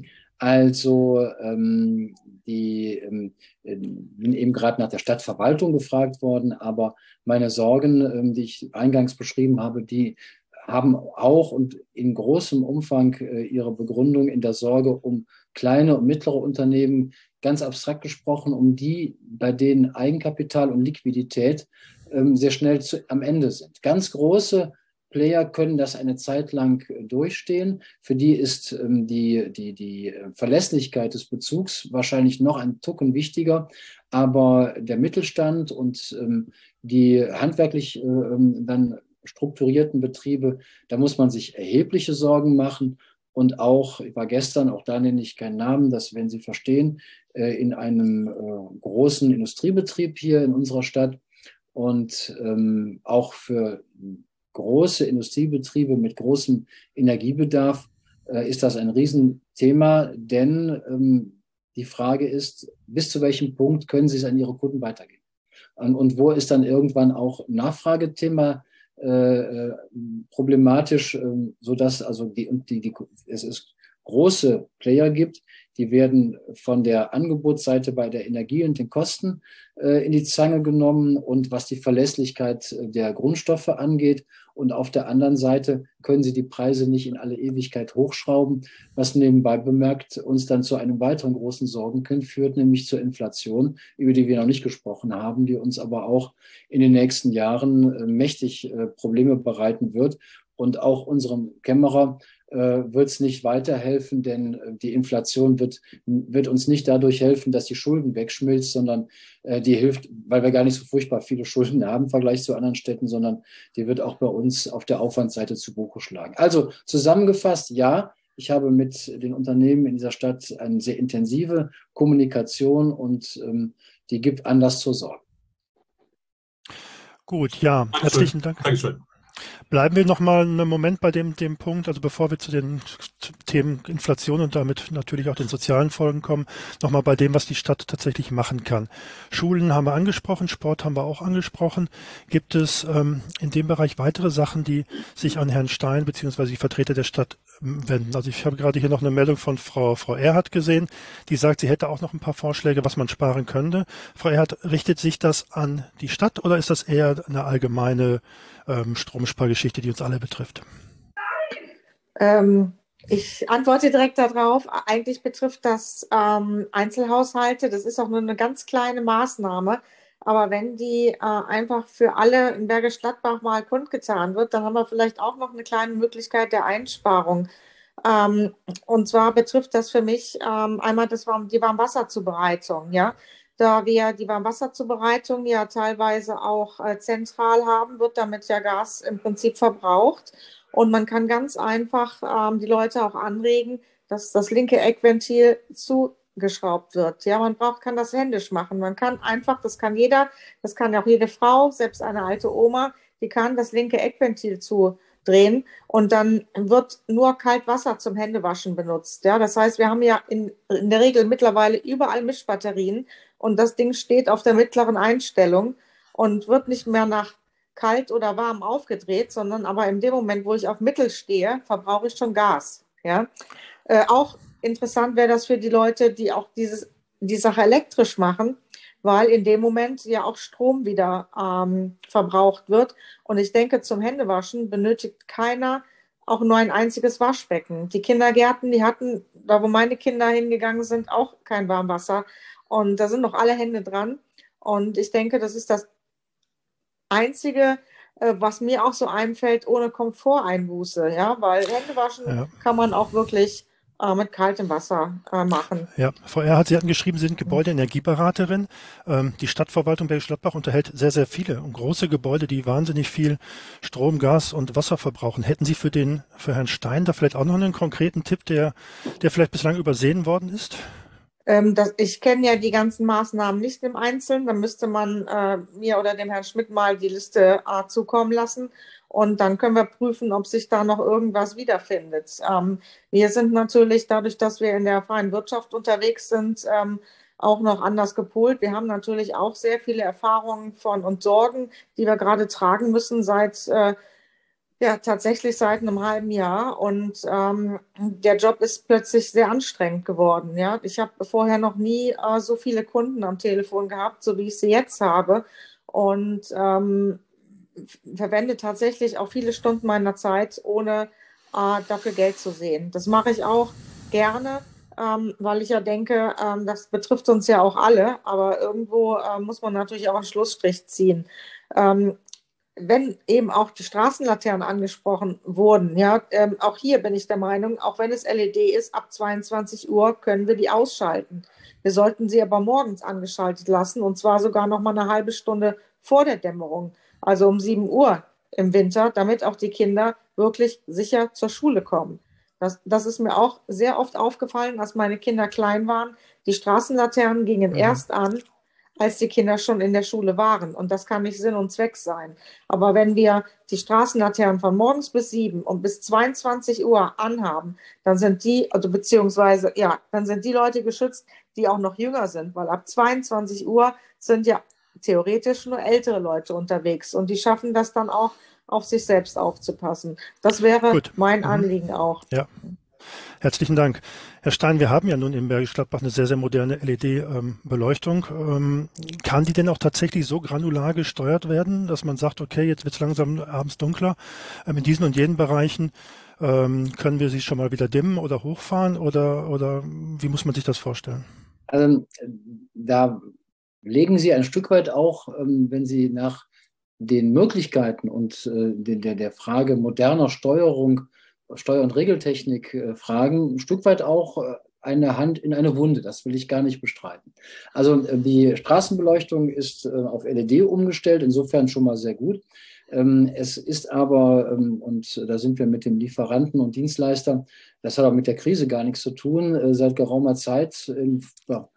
Also ähm, die, ähm, bin eben gerade nach der Stadtverwaltung gefragt worden, aber meine Sorgen, ähm, die ich eingangs beschrieben habe, die haben auch und in großem Umfang äh, ihre Begründung in der Sorge um kleine und mittlere Unternehmen, ganz abstrakt gesprochen, um die, bei denen Eigenkapital und Liquidität ähm, sehr schnell zu, am Ende sind. Ganz große Player können das eine Zeit lang durchstehen. Für die ist ähm, die, die, die Verlässlichkeit des Bezugs wahrscheinlich noch ein Tucken wichtiger. Aber der Mittelstand und ähm, die handwerklich ähm, dann strukturierten Betriebe, da muss man sich erhebliche Sorgen machen. Und auch, ich war gestern, auch da nenne ich keinen Namen, das werden Sie verstehen, äh, in einem äh, großen Industriebetrieb hier in unserer Stadt. Und ähm, auch für große Industriebetriebe mit großem Energiebedarf äh, ist das ein Riesenthema, denn ähm, die Frage ist, bis zu welchem Punkt können Sie es an Ihre Kunden weitergeben? Und, und wo ist dann irgendwann auch Nachfragethema äh, problematisch, äh, sodass also die, die, die, es ist große Player gibt, die werden von der Angebotsseite bei der Energie und den Kosten äh, in die Zange genommen und was die Verlässlichkeit der Grundstoffe angeht. Und auf der anderen Seite können sie die Preise nicht in alle Ewigkeit hochschrauben, was nebenbei bemerkt uns dann zu einem weiteren großen Sorgenkind führt, nämlich zur Inflation, über die wir noch nicht gesprochen haben, die uns aber auch in den nächsten Jahren äh, mächtig äh, Probleme bereiten wird und auch unserem Kämmerer wird es nicht weiterhelfen, denn die Inflation wird, wird uns nicht dadurch helfen, dass die Schulden wegschmilzt, sondern äh, die hilft, weil wir gar nicht so furchtbar viele Schulden haben im Vergleich zu anderen Städten, sondern die wird auch bei uns auf der Aufwandseite zu Buche schlagen. Also zusammengefasst, ja, ich habe mit den Unternehmen in dieser Stadt eine sehr intensive Kommunikation und ähm, die gibt Anlass zur Sorge. Gut, ja, Dankeschön. Herzlichen Dank. Dankeschön. Bleiben wir noch mal einen Moment bei dem, dem Punkt, also bevor wir zu den Themen Inflation und damit natürlich auch den sozialen Folgen kommen, noch mal bei dem, was die Stadt tatsächlich machen kann. Schulen haben wir angesprochen, Sport haben wir auch angesprochen. Gibt es ähm, in dem Bereich weitere Sachen, die sich an Herrn Stein bzw. die Vertreter der Stadt wenden? Also ich habe gerade hier noch eine Meldung von Frau, Frau Erhardt gesehen, die sagt, sie hätte auch noch ein paar Vorschläge, was man sparen könnte. Frau Erhardt, richtet sich das an die Stadt oder ist das eher eine allgemeine ähm, Stromspargeschichte, die uns alle betrifft? Ähm, ich antworte direkt darauf. Eigentlich betrifft das ähm, Einzelhaushalte. Das ist auch nur eine ganz kleine Maßnahme. Aber wenn die äh, einfach für alle in Bergisch Gladbach mal kundgetan wird, dann haben wir vielleicht auch noch eine kleine Möglichkeit der Einsparung. Ähm, und zwar betrifft das für mich ähm, einmal das Warm, die Warmwasserzubereitung, ja. Da wir die Warmwasserzubereitung ja teilweise auch äh, zentral haben, wird damit ja Gas im Prinzip verbraucht. Und man kann ganz einfach ähm, die Leute auch anregen, dass das linke Eckventil zugeschraubt wird. Ja, man braucht, kann das händisch machen. Man kann einfach, das kann jeder, das kann auch jede Frau, selbst eine alte Oma, die kann das linke Eckventil zudrehen und dann wird nur Kaltwasser zum Händewaschen benutzt. Ja, das heißt, wir haben ja in, in der Regel mittlerweile überall Mischbatterien und das Ding steht auf der mittleren Einstellung und wird nicht mehr nach kalt oder warm aufgedreht, sondern aber in dem Moment, wo ich auf Mittel stehe, verbrauche ich schon Gas. Ja? Äh, auch interessant wäre das für die Leute, die auch dieses, die Sache elektrisch machen, weil in dem Moment ja auch Strom wieder ähm, verbraucht wird. Und ich denke, zum Händewaschen benötigt keiner auch nur ein einziges Waschbecken. Die Kindergärten, die hatten, da wo meine Kinder hingegangen sind, auch kein Warmwasser. Und da sind noch alle Hände dran. Und ich denke, das ist das Einzige, äh, was mir auch so einfällt, ohne Komforteinbuße. Ja? Weil Händewaschen ja. kann man auch wirklich äh, mit kaltem Wasser äh, machen. Ja, Frau Erhardt, Sie hatten geschrieben, Sie sind Gebäudeenergieberaterin. Ähm, die Stadtverwaltung Bergisch Gladbach unterhält sehr, sehr viele und große Gebäude, die wahnsinnig viel Strom, Gas und Wasser verbrauchen. Hätten Sie für den, für Herrn Stein da vielleicht auch noch einen konkreten Tipp, der, der vielleicht bislang übersehen worden ist? Ähm, das, ich kenne ja die ganzen Maßnahmen nicht im Einzelnen. Da müsste man äh, mir oder dem Herrn Schmidt mal die Liste äh, zukommen lassen. Und dann können wir prüfen, ob sich da noch irgendwas wiederfindet. Ähm, wir sind natürlich dadurch, dass wir in der freien Wirtschaft unterwegs sind, ähm, auch noch anders gepolt. Wir haben natürlich auch sehr viele Erfahrungen von und Sorgen, die wir gerade tragen müssen seit äh, Ja, tatsächlich seit einem halben Jahr und ähm, der Job ist plötzlich sehr anstrengend geworden. Ja, ich habe vorher noch nie äh, so viele Kunden am Telefon gehabt, so wie ich sie jetzt habe und ähm, verwende tatsächlich auch viele Stunden meiner Zeit, ohne äh, dafür Geld zu sehen. Das mache ich auch gerne, ähm, weil ich ja denke, ähm, das betrifft uns ja auch alle, aber irgendwo äh, muss man natürlich auch einen Schlussstrich ziehen. Ähm, Wenn eben auch die Straßenlaternen angesprochen wurden, ja, ähm, auch hier bin ich der Meinung, auch wenn es L E D ist, ab zweiundzwanzig Uhr können wir die ausschalten. Wir sollten sie aber morgens angeschaltet lassen und zwar sogar noch mal eine halbe Stunde vor der Dämmerung, also um sieben Uhr im Winter, damit auch die Kinder wirklich sicher zur Schule kommen. Das, das ist mir auch sehr oft aufgefallen, als meine Kinder klein waren. Die Straßenlaternen gingen mhm. erst an, als die Kinder schon in der Schule waren. Und das kann nicht Sinn und Zweck sein. Aber wenn wir die Straßenlaternen von morgens bis sieben und bis zweiundzwanzig Uhr anhaben, dann sind die, also beziehungsweise, ja, dann sind die Leute geschützt, die auch noch jünger sind, weil ab zweiundzwanzig Uhr sind ja theoretisch nur ältere Leute unterwegs und die schaffen das dann auch, auf sich selbst aufzupassen. Das wäre Gut. mein mhm. Anliegen auch. Ja. Herzlichen Dank. Herr Stein, wir haben ja nun in Bergisch Gladbach eine sehr, sehr moderne L E D-Beleuchtung. Ähm, kann die denn auch tatsächlich so granular gesteuert werden, dass man sagt, okay, jetzt wird es langsam abends dunkler. Ähm, in diesen und jenen Bereichen ähm, können wir sie schon mal wieder dimmen oder hochfahren oder, oder wie muss man sich das vorstellen? Also, da legen Sie ein Stück weit auch, ähm, wenn Sie nach den Möglichkeiten und äh, der, der Frage moderner Steuerung Steuer- und Regeltechnik-Fragen ein Stück weit auch eine Hand in eine Wunde. Das will ich gar nicht bestreiten. Also die Straßenbeleuchtung ist auf L E D umgestellt, insofern schon mal sehr gut. Es ist aber, und da sind wir mit dem Lieferanten und Dienstleister, das hat auch mit der Krise gar nichts zu tun, seit geraumer Zeit ja,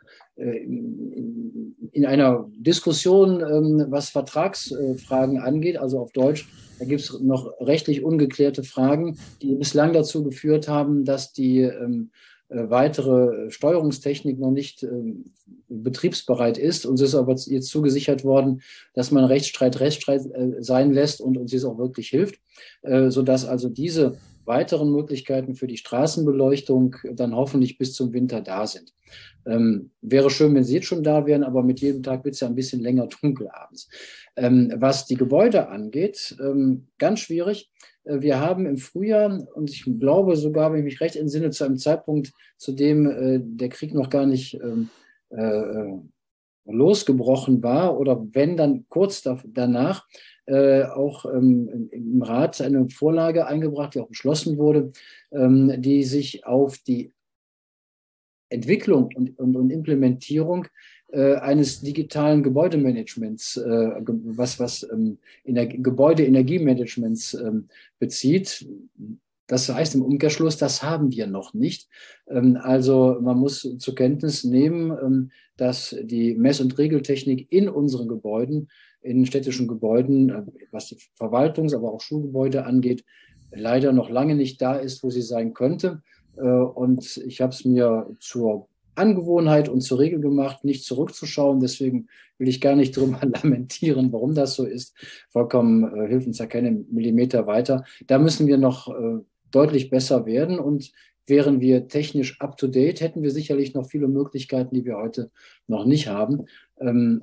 in einer Diskussion, was Vertragsfragen angeht, also auf Deutsch, da gibt es noch rechtlich ungeklärte Fragen, die bislang dazu geführt haben, dass die ähm, weitere Steuerungstechnik noch nicht ähm, betriebsbereit ist. Uns ist aber jetzt zugesichert worden, dass man Rechtsstreit Rechtsstreit äh, sein lässt und uns dies auch wirklich hilft, äh, sodass also diese weiteren Möglichkeiten für die Straßenbeleuchtung dann hoffentlich bis zum Winter da sind. Ähm, wäre schön, wenn sie jetzt schon da wären, aber mit jedem Tag wird es ja ein bisschen länger dunkel abends. Ähm, was die Gebäude angeht, ähm, ganz schwierig. Äh, wir haben im Frühjahr, und ich glaube sogar, wenn ich mich recht entsinne, zu einem Zeitpunkt, zu dem äh, der Krieg noch gar nicht ähm, äh, losgebrochen war, oder wenn dann kurz da, danach, äh, auch ähm, im Rat eine Vorlage eingebracht, die auch beschlossen wurde, ähm, die sich auf die Entwicklung und, und, und Implementierung äh, eines digitalen Gebäudemanagements, äh, was, was ähm, Energie, Gebäudeenergiemanagements ähm, bezieht. Das heißt im Umkehrschluss, das haben wir noch nicht. Ähm, also man muss zur Kenntnis nehmen, ähm, dass die Mess- und Regeltechnik in unseren Gebäuden, in städtischen Gebäuden, äh, was die Verwaltungs-, aber auch Schulgebäude angeht, leider noch lange nicht da ist, wo sie sein könnte. Und ich habe es mir zur Angewohnheit und zur Regel gemacht, nicht zurückzuschauen. Deswegen will ich gar nicht drüber lamentieren, warum das so ist. Vollkommen äh, hilft uns ja keine Millimeter weiter. Da müssen wir noch äh, deutlich besser werden. Und wären wir technisch up-to-date, hätten wir sicherlich noch viele Möglichkeiten, die wir heute noch nicht haben. Ähm,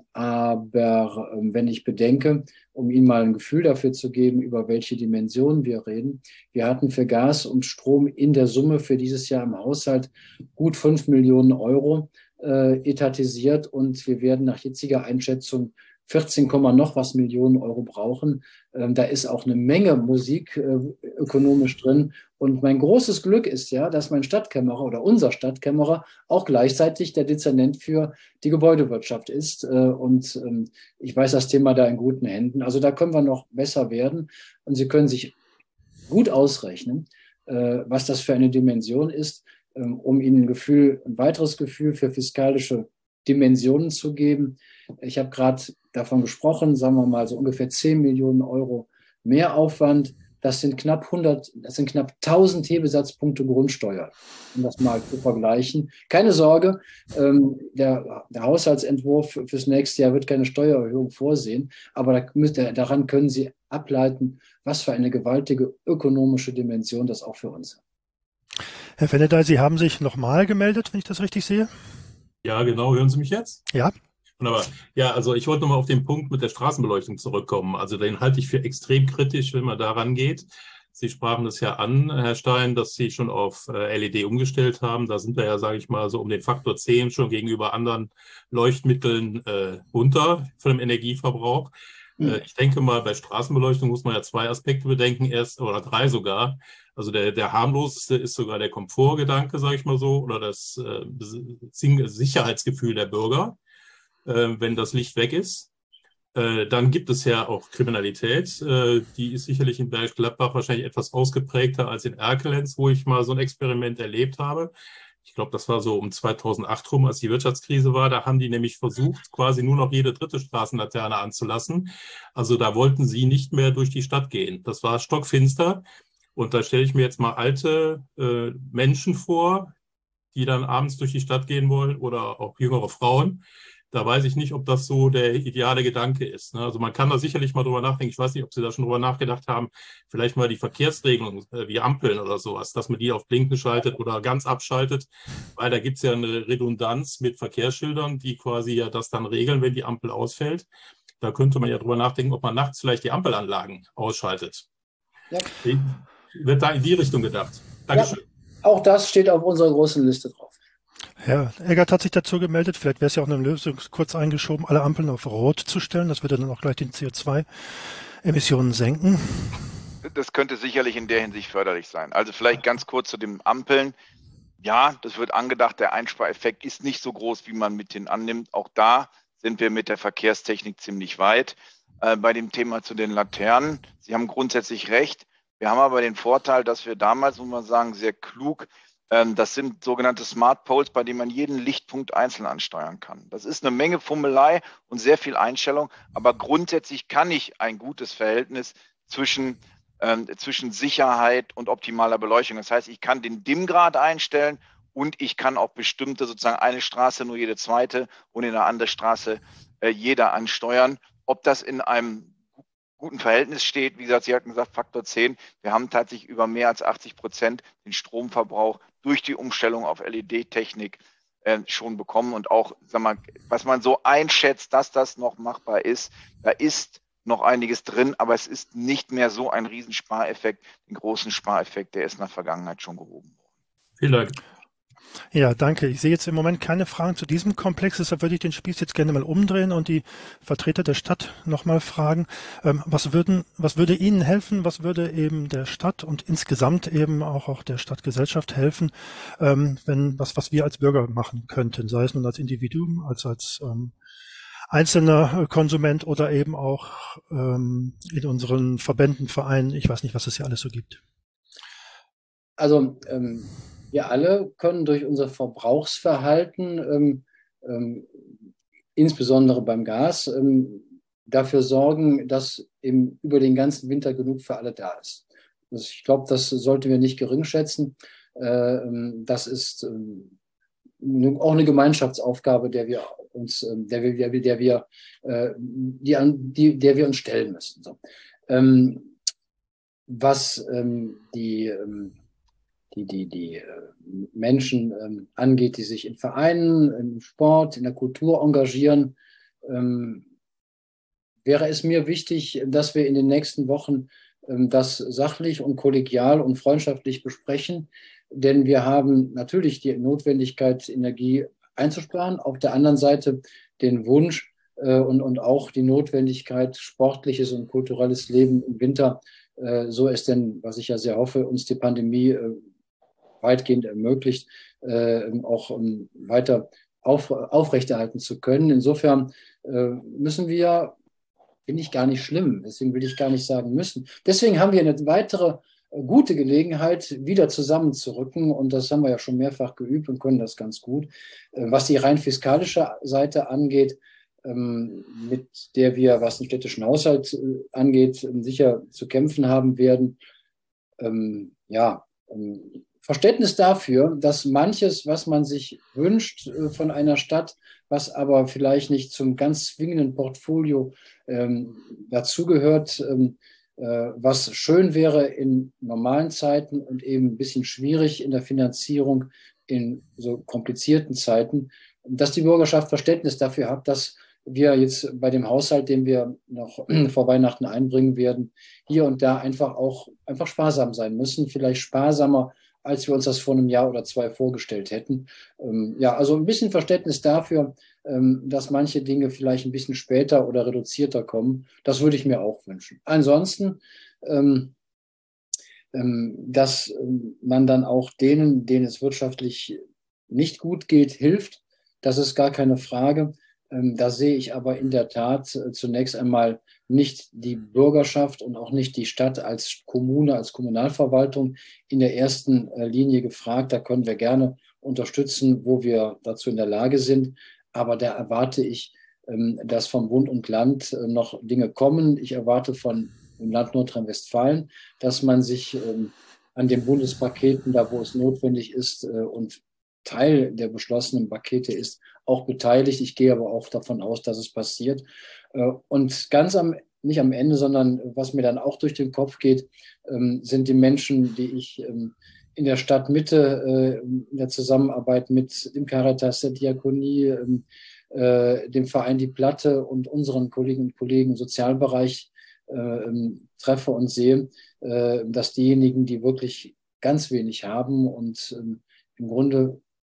aber ähm, wenn ich bedenke, um Ihnen mal ein Gefühl dafür zu geben, über welche Dimensionen wir reden, wir hatten für Gas und Strom in der Summe für dieses Jahr im Haushalt gut fünf Millionen Euro äh, etatisiert, und wir werden nach jetziger Einschätzung vierzehn, noch was Millionen Euro brauchen. Ähm, da ist auch eine Menge Musik äh, ökonomisch drin. Und mein großes Glück ist ja, dass mein Stadtkämmerer oder unser Stadtkämmerer auch gleichzeitig der Dezernent für die Gebäudewirtschaft ist. Äh, und ähm, ich weiß das Thema da in guten Händen. Also da können wir noch besser werden. Und Sie können sich gut ausrechnen, äh, was das für eine Dimension ist, ähm, um Ihnen ein Gefühl, ein weiteres Gefühl für fiskalische Dimensionen zu geben. Ich habe gerade davon gesprochen, sagen wir mal so ungefähr zehn Millionen Euro Mehraufwand. Das sind knapp hundert, das sind knapp tausend Hebesatzpunkte Grundsteuer, um das mal zu vergleichen. Keine Sorge, ähm, der, der Haushaltsentwurf fürs nächste Jahr wird keine Steuererhöhung vorsehen, aber da müsst, daran können Sie ableiten, was für eine gewaltige ökonomische Dimension das auch für uns hat. Herr Fennedey, Sie haben sich nochmal gemeldet, wenn ich das richtig sehe? Ja, genau. Hören Sie mich jetzt? Ja. Wunderbar. Ja, also ich wollte nochmal auf den Punkt mit der Straßenbeleuchtung zurückkommen. Also den halte ich für extrem kritisch, wenn man daran geht. Sie sprachen das ja an, Herr Stein, dass Sie schon auf L E D umgestellt haben. Da sind wir ja, sage ich mal, so um den Faktor zehn schon gegenüber anderen Leuchtmitteln äh, runter von dem Energieverbrauch. Mhm. Äh, ich denke mal, bei Straßenbeleuchtung muss man ja zwei Aspekte bedenken, erst oder drei sogar. Also der, der harmloseste ist sogar der Komfortgedanke, sage ich mal so, oder das äh, Sicherheitsgefühl der Bürger, äh, wenn das Licht weg ist. Äh, dann gibt es ja auch Kriminalität. Äh, die ist sicherlich in Bergisch Gladbach wahrscheinlich etwas ausgeprägter als in Erkelenz, wo ich mal so ein Experiment erlebt habe. Ich glaube, das war so um zweitausendacht rum, als die Wirtschaftskrise war. Da haben die nämlich versucht, quasi nur noch jede dritte Straßenlaterne anzulassen. Also da wollten sie nicht mehr durch die Stadt gehen. Das war stockfinster. Und da stelle ich mir jetzt mal alte äh, Menschen vor, die dann abends durch die Stadt gehen wollen, oder auch jüngere Frauen. Da weiß ich nicht, ob das so der ideale Gedanke ist. Ne? Also man kann da sicherlich mal drüber nachdenken. Ich weiß nicht, ob Sie da schon drüber nachgedacht haben, vielleicht mal die Verkehrsregelung äh, wie Ampeln oder sowas, dass man die auf Blinken schaltet oder ganz abschaltet, weil da gibt es ja eine Redundanz mit Verkehrsschildern, die quasi ja das dann regeln, wenn die Ampel ausfällt. Da könnte man ja drüber nachdenken, ob man nachts vielleicht die Ampelanlagen ausschaltet. Ja. Wird da in die Richtung gedacht. Dankeschön. Ja, auch das steht auf unserer großen Liste drauf. Herr Eggert hat sich dazu gemeldet. Vielleicht wäre es ja auch eine Lösung, kurz eingeschoben, alle Ampeln auf Rot zu stellen. Das würde dann auch gleich die C O zwei Emissionen senken. das könnte sicherlich in der Hinsicht förderlich sein. Also vielleicht ganz kurz zu den Ampeln. Ja, das wird angedacht, der Einspareffekt ist nicht so groß, wie man mit den annimmt. Auch da sind wir mit der Verkehrstechnik ziemlich weit. Äh, bei dem Thema zu den Laternen, Sie haben grundsätzlich recht. Wir haben aber den Vorteil, dass wir damals, muss man sagen, sehr klug, ähm, das sind sogenannte Smart Poles, bei denen man jeden Lichtpunkt einzeln ansteuern kann. Das ist eine Menge Fummelei und sehr viel Einstellung, aber grundsätzlich kann ich ein gutes Verhältnis zwischen Ähm, zwischen Sicherheit und optimaler Beleuchtung. Das heißt, ich kann den Dimmgrad einstellen und ich kann auch bestimmte, sozusagen eine Straße nur jede zweite und in einer anderen Straße äh, jeder ansteuern. Ob das in einem guten Verhältnis steht, wie gesagt, Sie hatten gesagt, Faktor zehn. Wir haben tatsächlich über mehr als achtzig Prozent den Stromverbrauch durch die Umstellung auf L E D-Technik äh, schon bekommen. Und auch, sag mal, was man so einschätzt, dass das noch machbar ist, da ist noch einiges drin, aber es ist nicht mehr so ein Riesenspareffekt. Den großen Spareffekt, der ist in der Vergangenheit schon gehoben worden. Vielen Dank. Ja, danke. Ich sehe jetzt im Moment keine Fragen zu diesem Komplex, deshalb würde ich den Spieß jetzt gerne mal umdrehen und die Vertreter der Stadt nochmal fragen, ähm, was würden, was würde Ihnen helfen, was würde eben der Stadt und insgesamt eben auch, auch der Stadtgesellschaft helfen, ähm, wenn was, was wir als Bürger machen könnten, sei es nun als Individuum, als als ähm, einzelner Konsument oder eben auch ähm, in unseren Verbänden, Vereinen, ich weiß nicht, was es hier alles so gibt. Also ähm, wir alle können durch unser Verbrauchsverhalten, ähm, ähm, insbesondere beim Gas, ähm, dafür sorgen, dass eben über den ganzen Winter genug für alle da ist. Also ich glaube, das sollten wir nicht geringschätzen. Äh, das ist ähm, auch eine Gemeinschaftsaufgabe, der wir uns, der wir, der wir, der wir, äh, die, die, der wir uns stellen müssen. So. Ähm, was ähm, die, ähm, die, die, die äh, Menschen ähm, angeht, die sich in Vereinen, im Sport, in der Kultur engagieren, ähm, wäre es mir wichtig, dass wir in den nächsten Wochen ähm, das sachlich und kollegial und freundschaftlich besprechen. Denn wir haben natürlich die Notwendigkeit, Energie einzusparen. Auf der anderen Seite den Wunsch äh, und, und auch die Notwendigkeit, sportliches und kulturelles Leben im Winter, äh, so es denn, was ich ja sehr hoffe, uns die Pandemie äh, weitgehend ermöglicht, äh, auch um, weiter auf, aufrechterhalten zu können. Insofern äh, müssen wir, finde ich gar nicht schlimm, deswegen will ich gar nicht sagen müssen. Deswegen haben wir eine weitere gute Gelegenheit, wieder zusammenzurücken. Und das haben wir ja schon mehrfach geübt und können das ganz gut. Was die rein fiskalische Seite angeht, mit der wir, was den städtischen Haushalt angeht, sicher zu kämpfen haben werden. Ja, Verständnis dafür, dass manches, was man sich wünscht von einer Stadt, was aber vielleicht nicht zum ganz zwingenden Portfolio dazugehört, was schön wäre in normalen Zeiten und eben ein bisschen schwierig in der Finanzierung in so komplizierten Zeiten, dass die Bürgerschaft Verständnis dafür hat, dass wir jetzt bei dem Haushalt, den wir noch vor Weihnachten einbringen werden, hier und da einfach auch einfach sparsam sein müssen, vielleicht sparsamer, als wir uns das vor einem Jahr oder zwei vorgestellt hätten. Ähm, ja, also ein bisschen Verständnis dafür, ähm, dass manche Dinge vielleicht ein bisschen später oder reduzierter kommen. Das würde ich mir auch wünschen. Ansonsten, ähm, ähm, dass ähm, man dann auch denen, denen es wirtschaftlich nicht gut geht, hilft. Das ist gar keine Frage. Ähm, da sehe ich aber in der Tat äh, zunächst einmal nicht die Bürgerschaft und auch nicht die Stadt als Kommune, als Kommunalverwaltung in der ersten äh, Linie gefragt. Da können wir gerne unterstützen, wo wir dazu in der Lage sind. Aber da erwarte ich, ähm, dass vom Bund und Land äh, noch Dinge kommen. Ich erwarte von dem Land Nordrhein-Westfalen, dass man sich ähm, an den Bundespaketen, da wo es notwendig ist äh, und Teil der beschlossenen Pakete ist, auch beteiligt. Ich gehe aber auch davon aus, dass es passiert. Und ganz am, nicht am Ende, sondern was mir dann auch durch den Kopf geht, sind die Menschen, die ich in der Stadtmitte, in der Zusammenarbeit mit dem Caritas, der Diakonie, dem Verein Die Platte und unseren Kolleginnen und Kollegen im Sozialbereich treffe und sehe, dass diejenigen, die wirklich ganz wenig haben und im Grunde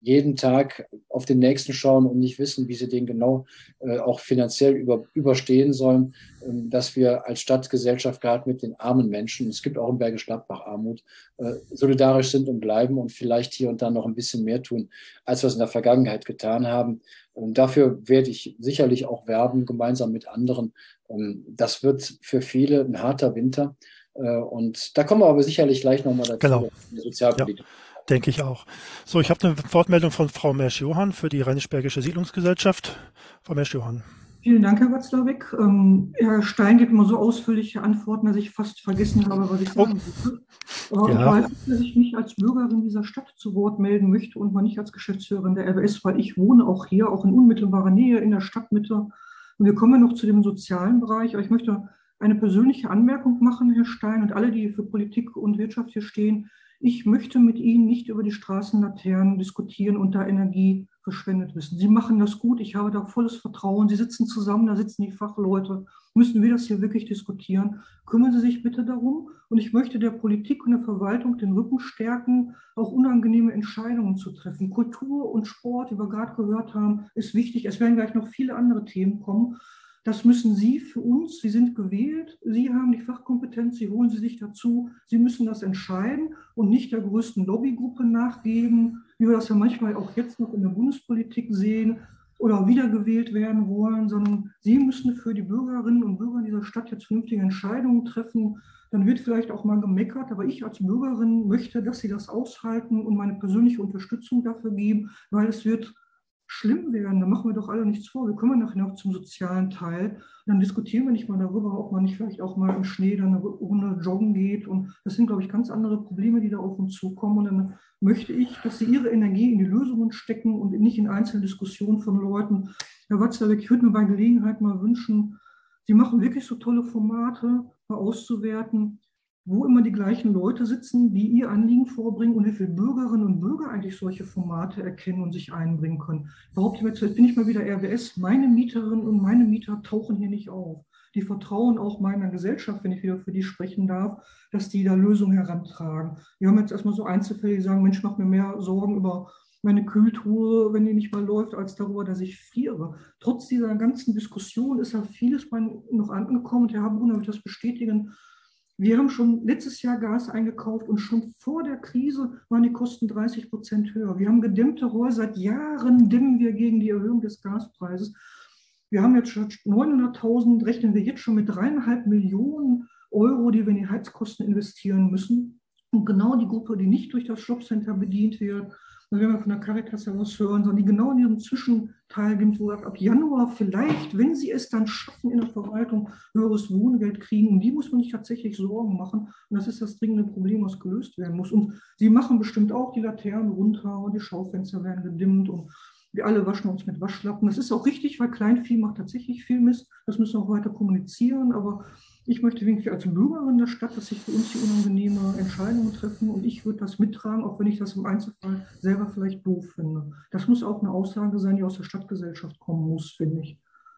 jeden Tag auf den nächsten schauen und nicht wissen, wie sie den genau äh, auch finanziell über, überstehen sollen, ähm, dass wir als Stadtgesellschaft gerade mit den armen Menschen, es gibt auch in Bergisch Gladbach Armut, äh, solidarisch sind und bleiben und vielleicht hier und da noch ein bisschen mehr tun, als wir es in der Vergangenheit getan haben. Und dafür werde ich sicherlich auch werben, gemeinsam mit anderen. Ähm, das wird für viele ein harter Winter. Äh, und da kommen wir aber sicherlich gleich nochmal dazu. Genau. Die Sozialpolitik. Ja. Denke ich auch. So, ich habe eine Wortmeldung von Frau Mersch-Johann für die Rheinisch-Bergische Siedlungsgesellschaft. Frau Mersch-Johann. Vielen Dank, Herr Watzlawick. Ähm, Herr Stein gibt immer so ausführliche Antworten, dass ich fast vergessen habe, was ich sagen wollte. Aber Ja. ich weiß, dass ich mich als Bürgerin dieser Stadt zu Wort melden möchte und mal nicht als Geschäftsführerin der R W S, weil ich wohne auch hier, auch in unmittelbarer Nähe in der Stadtmitte. Und wir kommen ja noch zu dem sozialen Bereich. Aber ich möchte eine persönliche Anmerkung machen, Herr Stein, und alle, die für Politik und Wirtschaft hier stehen. Ich möchte mit Ihnen nicht über die Straßenlaternen diskutieren und da Energie verschwendet wissen. Sie machen das gut, ich habe da volles Vertrauen. Sie sitzen zusammen, da sitzen die Fachleute. Müssen wir das hier wirklich diskutieren? Kümmern Sie sich bitte darum. Und ich möchte der Politik und der Verwaltung den Rücken stärken, auch unangenehme Entscheidungen zu treffen. Kultur und Sport, wie wir gerade gehört haben, ist wichtig. Es werden gleich noch viele andere Themen kommen. Das müssen Sie für uns, Sie sind gewählt, Sie haben die Fachkompetenz, Sie holen Sie sich dazu, Sie müssen das entscheiden und nicht der größten Lobbygruppe nachgeben, wie wir das ja manchmal auch jetzt noch in der Bundespolitik sehen oder wiedergewählt werden wollen, sondern Sie müssen für die Bürgerinnen und Bürger dieser Stadt jetzt vernünftige Entscheidungen treffen. Dann wird vielleicht auch mal gemeckert, aber ich als Bürgerin möchte, dass Sie das aushalten und meine persönliche Unterstützung dafür geben, weil es wird schlimm werden, da machen wir doch alle nichts vor. Wir kommen nachher noch zum sozialen Teil. Und dann diskutieren wir nicht mal darüber, ob man nicht vielleicht auch mal im Schnee dann eine Runde joggen geht. Und das sind, glaube ich, ganz andere Probleme, die da auf uns zukommen. Und dann möchte ich, dass Sie Ihre Energie in die Lösungen stecken und nicht in einzelne Diskussionen von Leuten. Herr Watzlawick, ich würde mir bei Gelegenheit mal wünschen, Sie machen wirklich so tolle Formate, mal auszuwerten, wo immer die gleichen Leute sitzen, die ihr Anliegen vorbringen und wie viele Bürgerinnen und Bürger eigentlich solche Formate erkennen und sich einbringen können. Ich behaupte jetzt, jetzt bin ich mal wieder R W S, meine Mieterinnen und meine Mieter tauchen hier nicht auf. Die vertrauen auch meiner Gesellschaft, wenn ich wieder für die sprechen darf, dass die da Lösungen herantragen. Wir haben jetzt erstmal so Einzelfälle, die sagen, Mensch, mach mir mehr Sorgen über meine Kühltruhe, wenn die nicht mal läuft, als darüber, dass ich friere. Trotz dieser ganzen Diskussion ist ja vieles noch angekommen. Und Herr Habrunner wird das bestätigen. Wir haben schon letztes Jahr Gas eingekauft und schon vor der Krise waren die Kosten dreißig Prozent höher. Wir haben gedämmte Häuser. Seit Jahren dämmen wir gegen die Erhöhung des Gaspreises. Wir haben jetzt schon neunhunderttausend, rechnen wir jetzt schon mit dreieinhalb Millionen Euro, die wir in die Heizkosten investieren müssen. Und genau die Gruppe, die nicht durch das Jobcenter bedient wird, wenn wir von der Caritas heraus hören, sondern die genau in diesem Zwischenteil gibt, wo ab Januar vielleicht, wenn sie es dann schaffen, in der Verwaltung höheres Wohngeld kriegen, um die muss man sich tatsächlich Sorgen machen. Und das ist das dringende Problem, was gelöst werden muss. Und sie machen bestimmt auch die Laternen runter und die Schaufenster werden gedimmt und wir alle waschen uns mit Waschlappen. Das ist auch richtig, weil Kleinvieh macht tatsächlich viel Mist. Das müssen wir auch weiter kommunizieren, aber ich möchte wirklich als Bürgerin der Stadt, dass sich für uns die unangenehme Entscheidungen treffen und ich würde das mittragen, auch wenn ich das im Einzelfall selber vielleicht doof finde. Das muss auch eine Aussage sein, die aus der Stadtgesellschaft kommen muss, finde ich.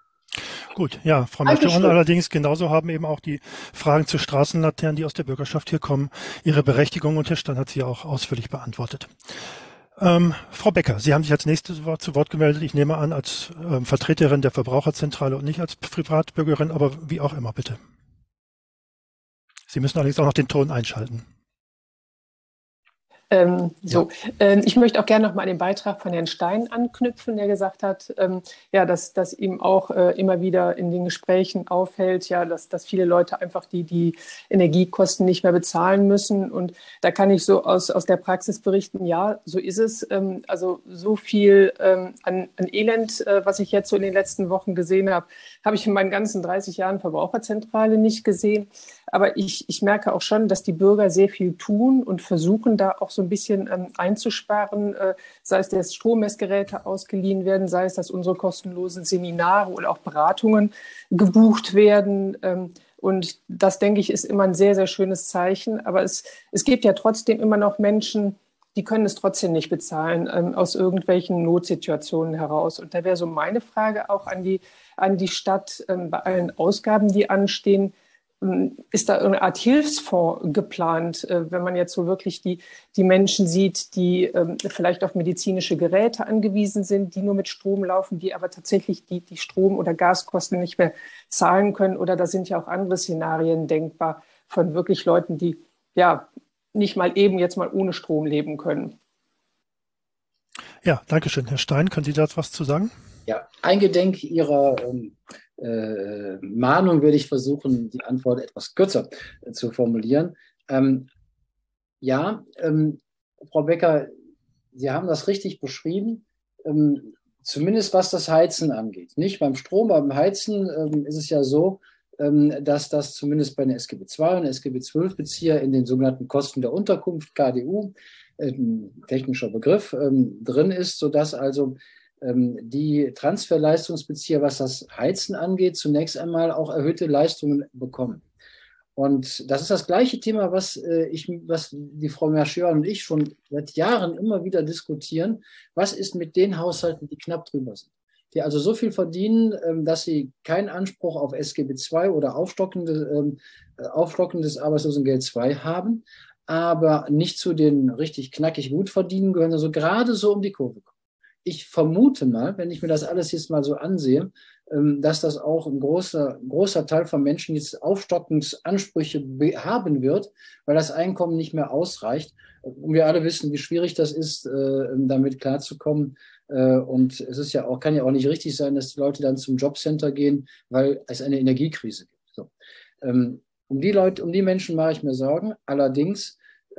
Gut, ja, Frau Mersch-Johann, allerdings genauso haben eben auch die Fragen zu Straßenlaternen, die aus der Bürgerschaft hier kommen, ihre Berechtigung und Herr Stein hat sie auch ausführlich beantwortet. Ähm, Frau Becker, Sie haben sich als nächstes Wort zu Wort gemeldet. Ich nehme an, als ähm, Vertreterin der Verbraucherzentrale und nicht als Privatbürgerin, aber wie auch immer, bitte. Sie müssen allerdings auch noch den Ton einschalten. Ähm, so, ja. ähm, ich möchte auch gerne noch mal an den Beitrag von Herrn Stein anknüpfen, der gesagt hat, ähm, ja, dass, dass ihm auch äh, immer wieder in den Gesprächen auffällt, ja, dass, dass viele Leute einfach die, die Energiekosten nicht mehr bezahlen müssen. Und da kann ich so aus, aus der Praxis berichten, ja, so ist es. Ähm, also so viel ähm, an, an Elend, äh, was ich jetzt so in den letzten Wochen gesehen habe, habe ich in meinen ganzen dreißig Jahren Verbraucherzentrale nicht gesehen. Aber ich, ich merke auch schon, dass die Bürger sehr viel tun und versuchen, da auch so ein bisschen ähm, einzusparen, äh, sei es, dass Strommessgeräte ausgeliehen werden, sei es, dass unsere kostenlosen Seminare oder auch Beratungen gebucht werden. Ähm, und das, denke ich, ist immer ein sehr, sehr schönes Zeichen. Aber es, es gibt ja trotzdem immer noch Menschen, die können es trotzdem nicht bezahlen, ähm, aus irgendwelchen Notsituationen heraus. Und da wäre so meine Frage auch an die, an die Stadt, ähm, bei allen Ausgaben, die anstehen, ist da irgendeine Art Hilfsfonds geplant, wenn man jetzt so wirklich die, die Menschen sieht, die vielleicht auf medizinische Geräte angewiesen sind, die nur mit Strom laufen, die aber tatsächlich die, die Strom- oder Gaskosten nicht mehr zahlen können? Oder da sind ja auch andere Szenarien denkbar von wirklich Leuten, die ja nicht mal eben jetzt mal ohne Strom leben können. Ja, danke schön. Herr Stein, können Sie da was zu sagen? Ja, eingedenk Ihrer ähm, äh, Mahnung würde ich versuchen, die Antwort etwas kürzer äh, zu formulieren. Ähm, ja, ähm, Frau Becker, Sie haben das richtig beschrieben, ähm, zumindest was das Heizen angeht. Nicht beim Strom, beim Heizen ähm, ist es ja so, ähm, dass das zumindest bei den S G B zwei und S G B zwölf Bezieher in den sogenannten Kosten der Unterkunft, K D U, äh, technischer Begriff, ähm, drin ist, sodass also die Transferleistungsbezieher, was das Heizen angeht, zunächst einmal auch erhöhte Leistungen bekommen. Und das ist das gleiche Thema, was, äh, ich, was die Frau Merchior und ich schon seit Jahren immer wieder diskutieren. Was ist mit den Haushalten, die knapp drüber sind? Die also so viel verdienen, ähm, dass sie keinen Anspruch auf S G B zwei oder aufstockendes, ähm, aufstockendes Arbeitslosengeld zwei haben, aber nicht zu den richtig knackig gut verdienen gehören, also gerade so um die Kurve kommen. Ich vermute mal, wenn ich mir das alles jetzt mal so ansehe, dass das auch ein großer, großer Teil von Menschen jetzt Aufstockungsansprüche haben wird, weil das Einkommen nicht mehr ausreicht. Und wir alle wissen, wie schwierig das ist, damit klarzukommen. Und es ist ja auch, kann ja auch nicht richtig sein, dass die Leute dann zum Jobcenter gehen, weil es eine Energiekrise gibt. So. Um die Leute, um die Menschen mache ich mir Sorgen. Allerdings,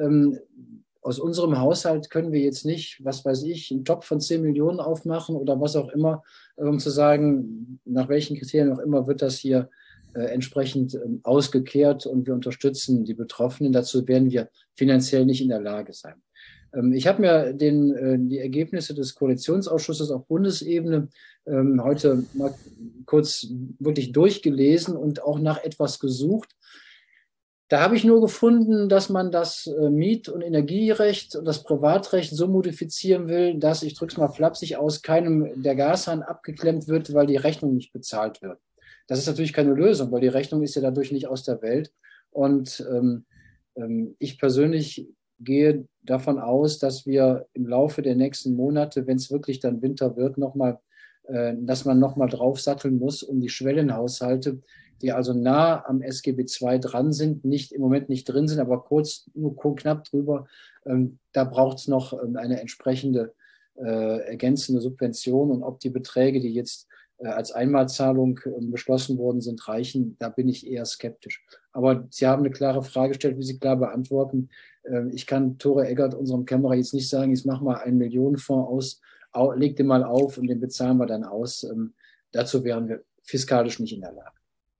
aus unserem Haushalt können wir jetzt nicht, was weiß ich, einen Topf von zehn Millionen aufmachen oder was auch immer, um zu sagen, nach welchen Kriterien auch immer wird das hier äh, entsprechend ähm, ausgekehrt und wir unterstützen die Betroffenen. Dazu werden wir finanziell nicht in der Lage sein. Ähm, ich habe mir den, äh, die Ergebnisse des Koalitionsausschusses auf Bundesebene ähm, heute mal kurz wirklich durchgelesen und auch nach etwas gesucht. Da habe ich nur gefunden, dass man das äh, Miet- und Energierecht und das Privatrecht so modifizieren will, dass, ich drücke es mal flapsig aus, keinem der Gashahn abgeklemmt wird, weil die Rechnung nicht bezahlt wird. Das ist natürlich keine Lösung, weil die Rechnung ist ja dadurch nicht aus der Welt. Und ähm, ähm, ich persönlich gehe davon aus, dass wir im Laufe der nächsten Monate, wenn es wirklich dann Winter wird, noch mal, äh, dass man nochmal draufsatteln muss, um die Schwellenhaushalte, die also nah am S G B zwei dran sind, nicht im Moment nicht drin sind, aber kurz, nur knapp drüber. Ähm, da braucht es noch ähm, eine entsprechende äh, ergänzende Subvention. Und ob die Beträge, die jetzt äh, als Einmalzahlung äh, beschlossen worden sind, reichen, da bin ich eher skeptisch. Aber Sie haben eine klare Frage gestellt, wie Sie klar beantworten. Äh, ich kann Tore Eggert, unserem Kämmerer, jetzt nicht sagen, jetzt mach mal einen Millionenfonds aus, au, leg den mal auf und den bezahlen wir dann aus. Ähm, dazu wären wir fiskalisch nicht in der Lage.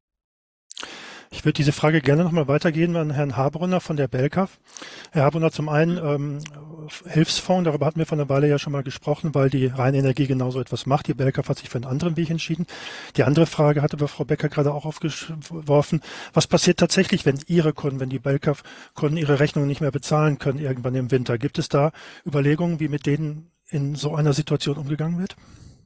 Ich würde diese Frage gerne nochmal weitergeben an Herrn Habrunner von der Belkaf. Herr Habrunner, zum einen ähm, Hilfsfonds, darüber hatten wir vor einer Weile ja schon mal gesprochen, weil die reine Energie genauso etwas macht. Die Belkaf hat sich für einen anderen Weg entschieden. Die andere Frage hatte Frau Becker gerade auch aufgeworfen. Was passiert tatsächlich, wenn Ihre Kunden, wenn die Belkaf-Kunden ihre Rechnungen nicht mehr bezahlen können irgendwann im Winter? Gibt es da Überlegungen, wie mit denen in so einer Situation umgegangen wird?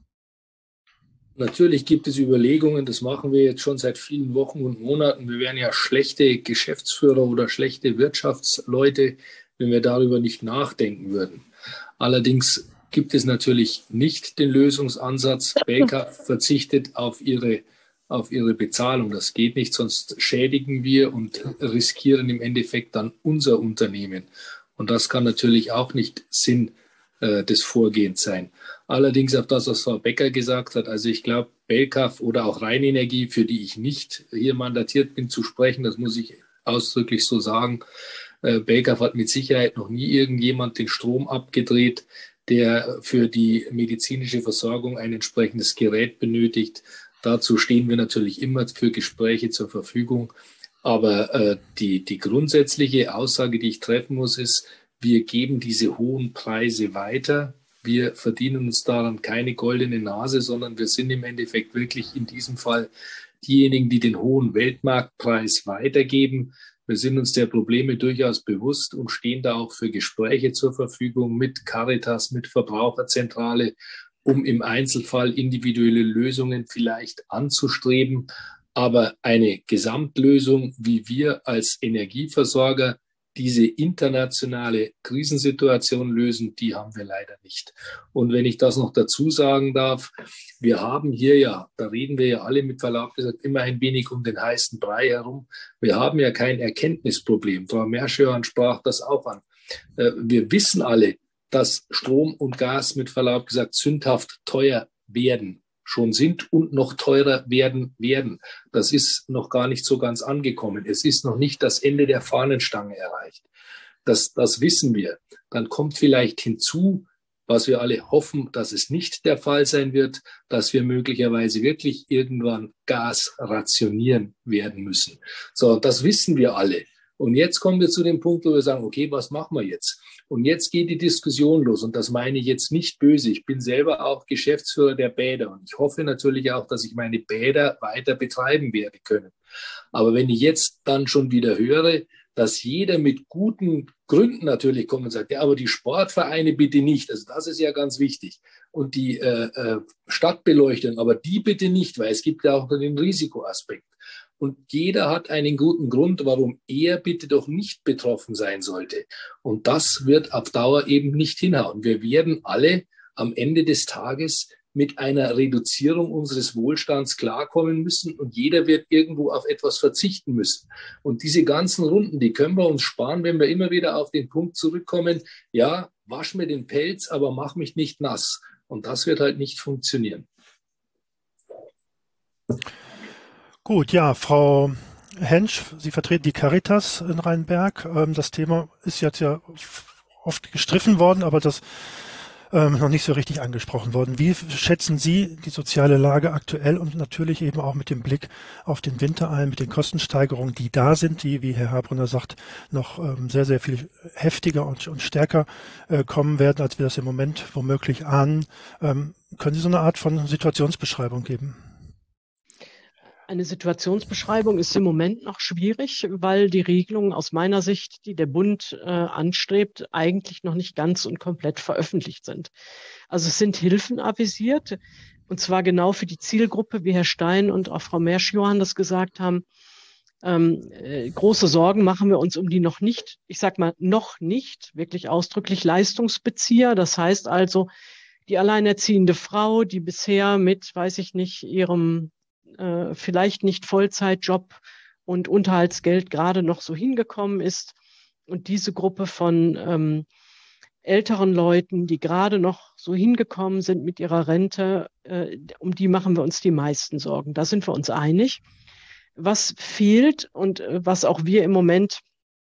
Natürlich gibt es Überlegungen, das machen wir jetzt schon seit vielen Wochen und Monaten. Wir wären ja schlechte Geschäftsführer oder schlechte Wirtschaftsleute, wenn wir darüber nicht nachdenken würden. Allerdings gibt es natürlich nicht den Lösungsansatz, Belkaf verzichtet auf ihre, auf ihre Bezahlung. Das geht nicht, sonst schädigen wir und riskieren im Endeffekt dann unser Unternehmen. Und das kann natürlich auch nicht Sinn äh, des Vorgehens sein. Allerdings auf das, was Frau Becker gesagt hat, also ich glaube, Belkaf oder auch Rheinenergie, für die ich nicht hier mandatiert bin zu sprechen, das muss ich ausdrücklich so sagen, äh, Belkaf hat mit Sicherheit noch nie irgendjemand den Strom abgedreht, der für die medizinische Versorgung ein entsprechendes Gerät benötigt. Dazu stehen wir natürlich immer für Gespräche zur Verfügung. Aber äh, die, die grundsätzliche Aussage, die ich treffen muss, ist, wir geben diese hohen Preise weiter. Wir verdienen uns daran keine goldene Nase, sondern wir sind im Endeffekt wirklich in diesem Fall diejenigen, die den hohen Weltmarktpreis weitergeben. Wir sind uns der Probleme durchaus bewusst und stehen da auch für Gespräche zur Verfügung mit Caritas, mit Verbraucherzentrale, um im Einzelfall individuelle Lösungen vielleicht anzustreben. Aber eine Gesamtlösung, wie wir als Energieversorger diese internationale Krisensituation lösen, die haben wir leider nicht. Und wenn ich das noch dazu sagen darf, wir haben hier ja, da reden wir ja alle mit Verlaub gesagt, immer ein wenig um den heißen Brei herum. Wir haben ja kein Erkenntnisproblem. Frau Merschhorn sprach das auch an. Wir wissen alle, dass Strom und Gas mit Verlaub gesagt sündhaft teuer werden, schon sind und noch teurer werden werden. Das ist noch gar nicht so ganz angekommen. Es ist noch nicht das Ende der Fahnenstange erreicht. Das, das wissen wir. Dann kommt vielleicht hinzu, was wir alle hoffen, dass es nicht der Fall sein wird, dass wir möglicherweise wirklich irgendwann Gas rationieren werden müssen. So, das wissen wir alle. Und jetzt kommen wir zu dem Punkt, wo wir sagen, okay, was machen wir jetzt? Und jetzt geht die Diskussion los. Und das meine ich jetzt nicht böse. Ich bin selber auch Geschäftsführer der Bäder. Und ich hoffe natürlich auch, dass ich meine Bäder weiter betreiben werde können. Aber wenn ich jetzt dann schon wieder höre, dass jeder mit guten Gründen natürlich kommt und sagt, ja, aber die Sportvereine bitte nicht. Also das ist ja ganz wichtig. Und die äh, äh, Stadtbeleuchtung, aber die bitte nicht, weil es gibt ja auch den Risikoaspekt. Und jeder hat einen guten Grund, warum er bitte doch nicht betroffen sein sollte. Und das wird auf Dauer eben nicht hinhauen. Wir werden alle am Ende des Tages mit einer Reduzierung unseres Wohlstands klarkommen müssen und jeder wird irgendwo auf etwas verzichten müssen. Und diese ganzen Runden, die können wir uns sparen, wenn wir immer wieder auf den Punkt zurückkommen, ja, wasch mir den Pelz, aber mach mich nicht nass. Und das wird halt nicht funktionieren. Gut, ja, Frau Hensch, Sie vertreten die Caritas in Rheinberg. Das Thema ist jetzt ja oft gestriffen worden, aber das ähm, noch nicht so richtig angesprochen worden. Wie schätzen Sie die soziale Lage aktuell und natürlich eben auch mit dem Blick auf den Winter ein, mit den Kostensteigerungen, die da sind, die, wie Herr Habrunner sagt, noch ähm, sehr, sehr viel heftiger und, und stärker äh, kommen werden, als wir das im Moment womöglich ahnen. Ähm, können Sie so eine Art von Situationsbeschreibung geben? Eine Situationsbeschreibung ist im Moment noch schwierig, weil die Regelungen aus meiner Sicht, die der Bund äh, anstrebt, eigentlich noch nicht ganz und komplett veröffentlicht sind. Also es sind Hilfen avisiert, und zwar genau für die Zielgruppe, wie Herr Stein und auch Frau Merschhorn das gesagt haben. Ähm, äh, große Sorgen machen wir uns um die noch nicht, ich sag mal noch nicht, wirklich ausdrücklich Leistungsbezieher. Das heißt also, die alleinerziehende Frau, die bisher mit, weiß ich nicht, ihrem vielleicht nicht Vollzeitjob und Unterhaltsgeld gerade noch so hingekommen ist. Und diese Gruppe von ähm, älteren Leuten, die gerade noch so hingekommen sind mit ihrer Rente, äh, um die machen wir uns die meisten Sorgen. Da sind wir uns einig. Was fehlt und äh, was auch wir im Moment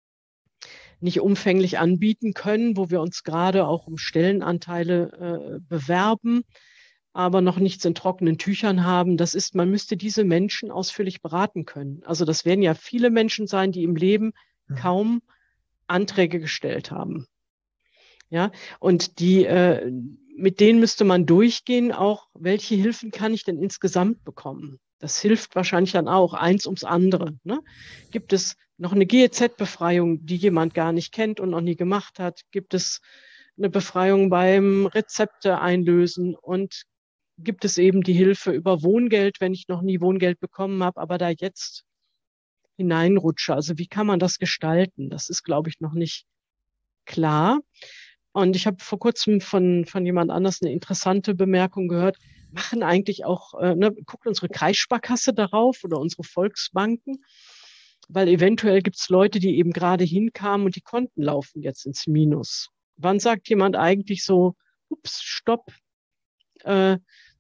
nicht umfänglich anbieten können, wo wir uns gerade auch um Stellenanteile äh, bewerben, aber noch nichts in trockenen Tüchern haben, das ist, man müsste diese Menschen ausführlich beraten können. Also das werden ja viele Menschen sein, die im Leben kaum Anträge gestellt haben. Ja, und die, äh, mit denen müsste man durchgehen, auch welche Hilfen kann ich denn insgesamt bekommen? Das hilft wahrscheinlich dann auch, eins ums andere. Ne? Gibt es noch eine G E Z-Befreiung, die jemand gar nicht kennt und noch nie gemacht hat? Gibt es eine Befreiung beim Rezepte einlösen und gibt es eben die Hilfe über Wohngeld, wenn ich noch nie Wohngeld bekommen habe, aber da jetzt hineinrutsche. Also wie kann man das gestalten? Das ist, glaube ich, noch nicht klar. Und ich habe vor kurzem von, von jemand anders eine interessante Bemerkung gehört. Machen eigentlich auch, äh, ne, guckt unsere Kreissparkasse darauf oder unsere Volksbanken? Weil eventuell gibt es Leute, die eben gerade hinkamen und die Konten laufen jetzt ins Minus. Wann sagt jemand eigentlich so, ups, stopp, äh,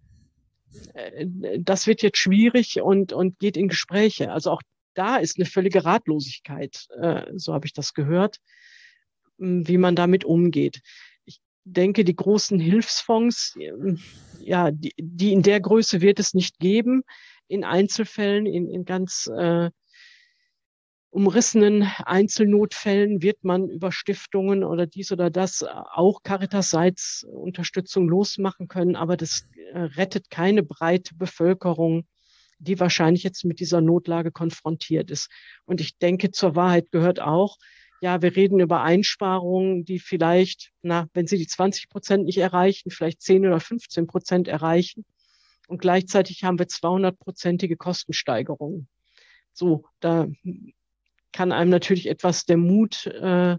das wird jetzt schwierig und, und geht in Gespräche. Also auch da ist eine völlige Ratlosigkeit, äh, so habe ich das gehört, wie man damit umgeht. Ich denke, die großen Hilfsfonds, ja, die, die in der Größe wird es nicht geben. In Einzelfällen, in, in ganz äh, umrissenen Einzelnotfällen wird man über Stiftungen oder dies oder das auch Caritas-seits Unterstützung losmachen können, aber das rettet keine breite Bevölkerung, die wahrscheinlich jetzt mit dieser Notlage konfrontiert ist. Und ich denke, zur Wahrheit gehört auch, ja, wir reden über Einsparungen, die vielleicht, na, wenn sie die zwanzig Prozent nicht erreichen, vielleicht zehn oder fünfzehn Prozent erreichen. Und gleichzeitig haben wir zweihundertprozentige Kostensteigerungen. So, da kann einem natürlich etwas der Mut äh,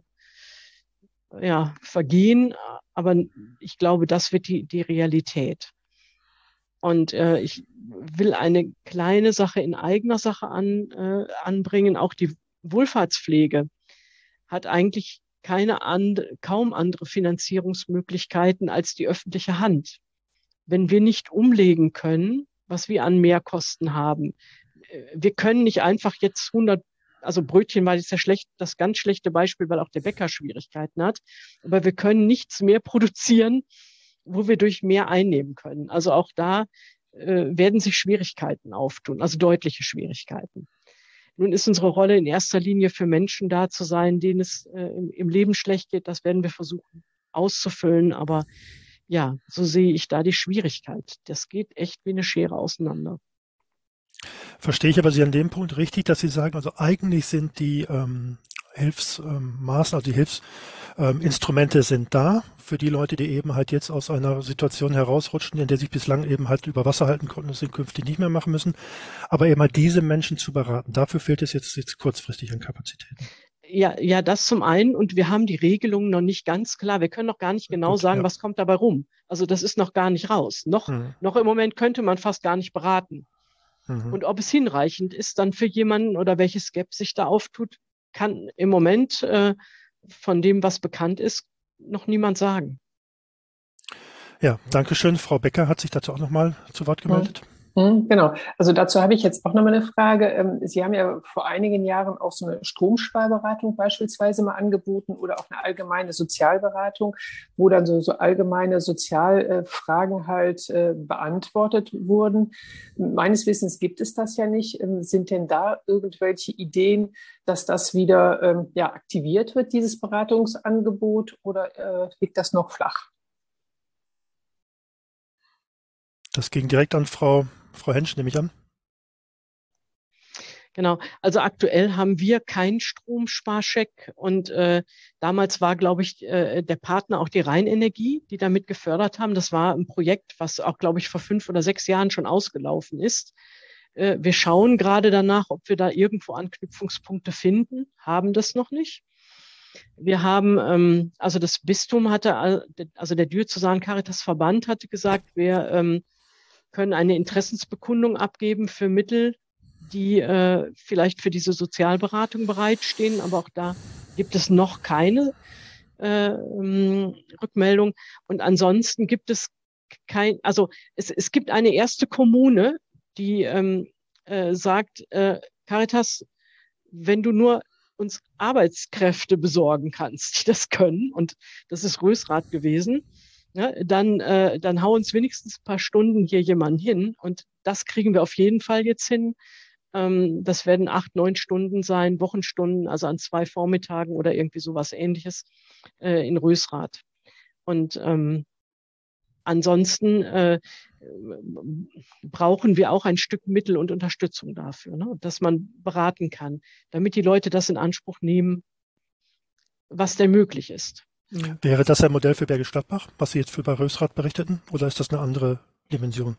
ja, vergehen, aber ich glaube, das wird die, die Realität. Und äh, ich will eine kleine Sache in eigener Sache an, äh, anbringen. Auch die Wohlfahrtspflege hat eigentlich keine and, kaum andere Finanzierungsmöglichkeiten als die öffentliche Hand. Wenn wir nicht umlegen können, was wir an Mehrkosten haben, wir können nicht einfach jetzt hundert, also Brötchen war jetzt ja schlecht, das ganz schlechte Beispiel, weil auch der Bäcker Schwierigkeiten hat, aber wir können nichts mehr produzieren, wo wir durch mehr einnehmen können. Also auch da äh, werden sich Schwierigkeiten auftun, also deutliche Schwierigkeiten. Nun ist unsere Rolle in erster Linie für Menschen da zu sein, denen es äh, im, im Leben schlecht geht. Das werden wir versuchen auszufüllen, aber ja, so sehe ich da die Schwierigkeit. Das geht echt wie eine Schere auseinander. Verstehe ich aber Sie an dem Punkt richtig, dass Sie sagen, also eigentlich sind die ähm, Hilfsmaßnahmen, also die Hilfsinstrumente ähm, sind da für die Leute, die eben halt jetzt aus einer Situation herausrutschen, in der sie bislang eben halt über Wasser halten konnten und es in künftig nicht mehr machen müssen. Aber eben halt diese Menschen zu beraten, dafür fehlt es jetzt, jetzt kurzfristig an Kapazitäten. Ja, ja, das zum einen. Und wir haben die Regelungen noch nicht ganz klar. Wir können noch gar nicht genau Gut, sagen, ja. was kommt dabei rum. Also das ist noch gar nicht raus. Noch, Hm. noch im Moment könnte man fast gar nicht beraten. Mhm. Und ob es hinreichend ist dann für jemanden oder welche Skepsis sich da auftut, kann im Moment äh, von dem, was bekannt ist, noch niemand sagen. Ja, danke schön. Frau Becker hat sich dazu auch nochmal zu Wort gemeldet. Mhm, genau. Also dazu habe ich jetzt auch nochmal eine Frage. Sie haben ja vor einigen Jahren auch so eine Stromsparberatung beispielsweise mal angeboten oder auch eine allgemeine Sozialberatung, wo dann so, so allgemeine Sozialfragen halt äh, beantwortet wurden. Meines Wissens gibt es das ja nicht. Sind denn da irgendwelche Ideen, dass das wieder ähm, ja, aktiviert wird, dieses Beratungsangebot, oder äh, liegt das noch flach? Das ging direkt an Frau, Frau Hensch, nehme ich an. Genau, also aktuell haben wir keinen Stromsparcheck und äh, damals war, glaube ich, äh, der Partner auch die Rheinenergie, die damit gefördert haben. Das war ein Projekt, was auch, glaube ich, vor fünf oder sechs Jahren schon ausgelaufen ist. Äh, wir schauen gerade danach, ob wir da irgendwo Anknüpfungspunkte finden, haben das noch nicht. Wir haben, ähm, also das Bistum hatte, also der Diözesan Caritas Verband hatte gesagt, wir ähm, können eine Interessensbekundung abgeben für Mittel, die äh, vielleicht für diese Sozialberatung bereitstehen, aber auch da gibt es noch keine äh, ähm, Rückmeldung. Und ansonsten gibt es kein, also es, es gibt eine erste Kommune, die ähm, äh, sagt, äh, Caritas, wenn du nur uns Arbeitskräfte besorgen kannst, die das können, und das ist Rösrath gewesen, ja, dann, äh, dann hau uns wenigstens ein paar Stunden hier jemanden hin, und das kriegen wir auf jeden Fall jetzt hin. Ähm, das werden acht, neun Stunden sein, Wochenstunden, also an zwei Vormittagen oder irgendwie sowas Ähnliches äh, in Rösrath. Und ähm, ansonsten äh, brauchen wir auch ein Stück Mittel und Unterstützung dafür, ne? Dass man beraten kann, damit die Leute das in Anspruch nehmen, was denn möglich ist. Ja. Wäre das ein Modell für Bergisch Gladbach, was Sie jetzt für bei Rösrath berichteten, oder ist das eine andere Dimension?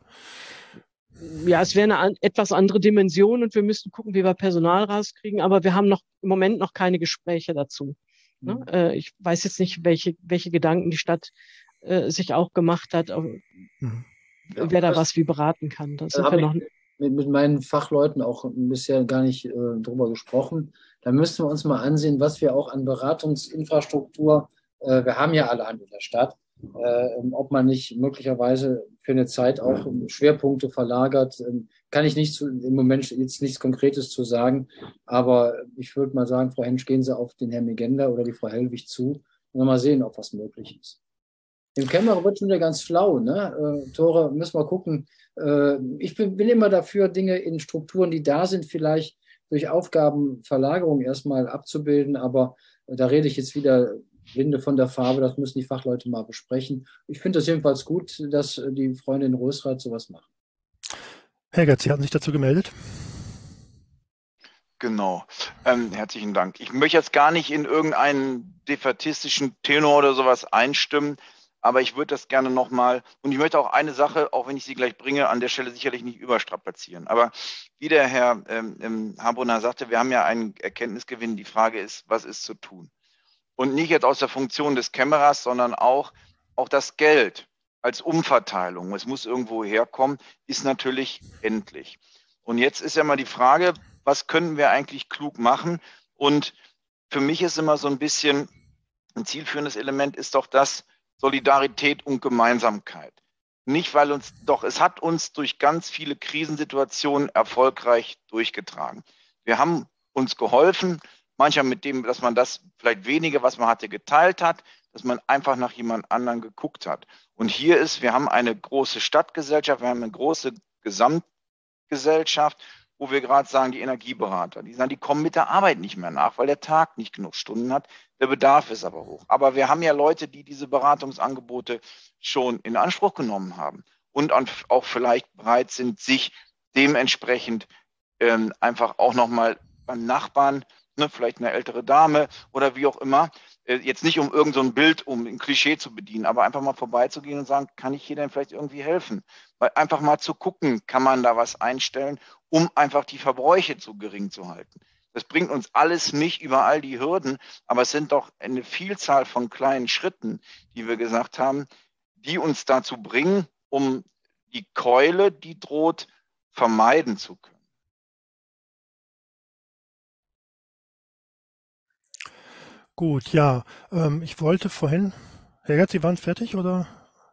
Ja, es wäre eine an, etwas andere Dimension, und wir müssten gucken, wie wir Personal rauskriegen, aber wir haben noch im Moment noch keine Gespräche dazu. Ne? Mhm. Äh, ich weiß jetzt nicht, welche, welche Gedanken die Stadt äh, sich auch gemacht hat, aber mhm. ja, wer da das, was wie beraten kann. Da sind wir noch mit, mit meinen Fachleuten auch bisher gar nicht äh, drüber gesprochen. Da müssten wir uns mal ansehen, was wir auch an Beratungsinfrastruktur, äh, wir haben ja alle Hand in der Stadt, äh, ob man nicht möglicherweise für eine Zeit auch Schwerpunkte verlagert. Ähm, kann ich nicht zu, im Moment jetzt nichts Konkretes zu sagen, aber ich würde mal sagen, Frau Hensch, gehen Sie auf den Herrn Megender oder die Frau Hellwig zu und mal sehen, ob was möglich ist. Im Kämmerer wird schon wieder ganz flau, ne? Äh, Tore, müssen wir gucken. Äh, ich bin, bin immer dafür, Dinge in Strukturen, die da sind, vielleicht durch Aufgabenverlagerung erstmal abzubilden, aber äh, da rede ich jetzt wieder Winde von der Farbe, das müssen die Fachleute mal besprechen. Ich finde es jedenfalls gut, dass die Freunde in Rösrath sowas machen. Herr Gertz, Sie hatten sich dazu gemeldet. Genau. Ähm, herzlichen Dank. Ich möchte jetzt gar nicht in irgendeinen defaitistischen Tenor oder sowas einstimmen, Aber ich würde das gerne nochmal, und ich möchte auch eine Sache, auch wenn ich sie gleich bringe, an der Stelle sicherlich nicht überstrapazieren. Aber wie der Herr ähm, Harbrunner sagte, wir haben ja einen Erkenntnisgewinn. Die Frage ist, was ist zu tun? Und nicht jetzt aus der Funktion des Kämmerers, sondern auch, auch das Geld als Umverteilung, es muss irgendwo herkommen, ist natürlich endlich. Und jetzt ist ja mal die Frage, was können wir eigentlich klug machen? Und für mich ist immer so ein bisschen ein zielführendes Element ist doch das Solidarität und Gemeinsamkeit. Nicht, weil uns, doch, es hat uns durch ganz viele Krisensituationen erfolgreich durchgetragen. Wir haben uns geholfen, manchmal mit dem, dass man das vielleicht wenige, was man hatte, geteilt hat, dass man einfach nach jemand anderen geguckt hat. Und hier ist, wir haben eine große Stadtgesellschaft, wir haben eine große Gesamtgesellschaft, wo wir gerade sagen, die Energieberater, die sagen, die kommen mit der Arbeit nicht mehr nach, weil der Tag nicht genug Stunden hat, der Bedarf ist aber hoch. Aber wir haben ja Leute, die diese Beratungsangebote schon in Anspruch genommen haben und auch vielleicht bereit sind, sich dementsprechend ähm, einfach auch nochmal beim Nachbarn, ne, vielleicht eine ältere Dame oder wie auch immer, äh, jetzt nicht um irgend so ein Bild, um ein Klischee zu bedienen, aber einfach mal vorbeizugehen und sagen, kann ich hier denn vielleicht irgendwie helfen? Weil einfach mal zu gucken, kann man da was einstellen, um einfach die Verbräuche zu gering zu halten. Das bringt uns alles nicht über all die Hürden, aber es sind doch eine Vielzahl von kleinen Schritten, die wir gesagt haben, die uns dazu bringen, um die Keule, die droht, vermeiden zu können. Gut, ja, ähm, ich wollte vorhin, Herr Gerz, Sie waren fertig, oder?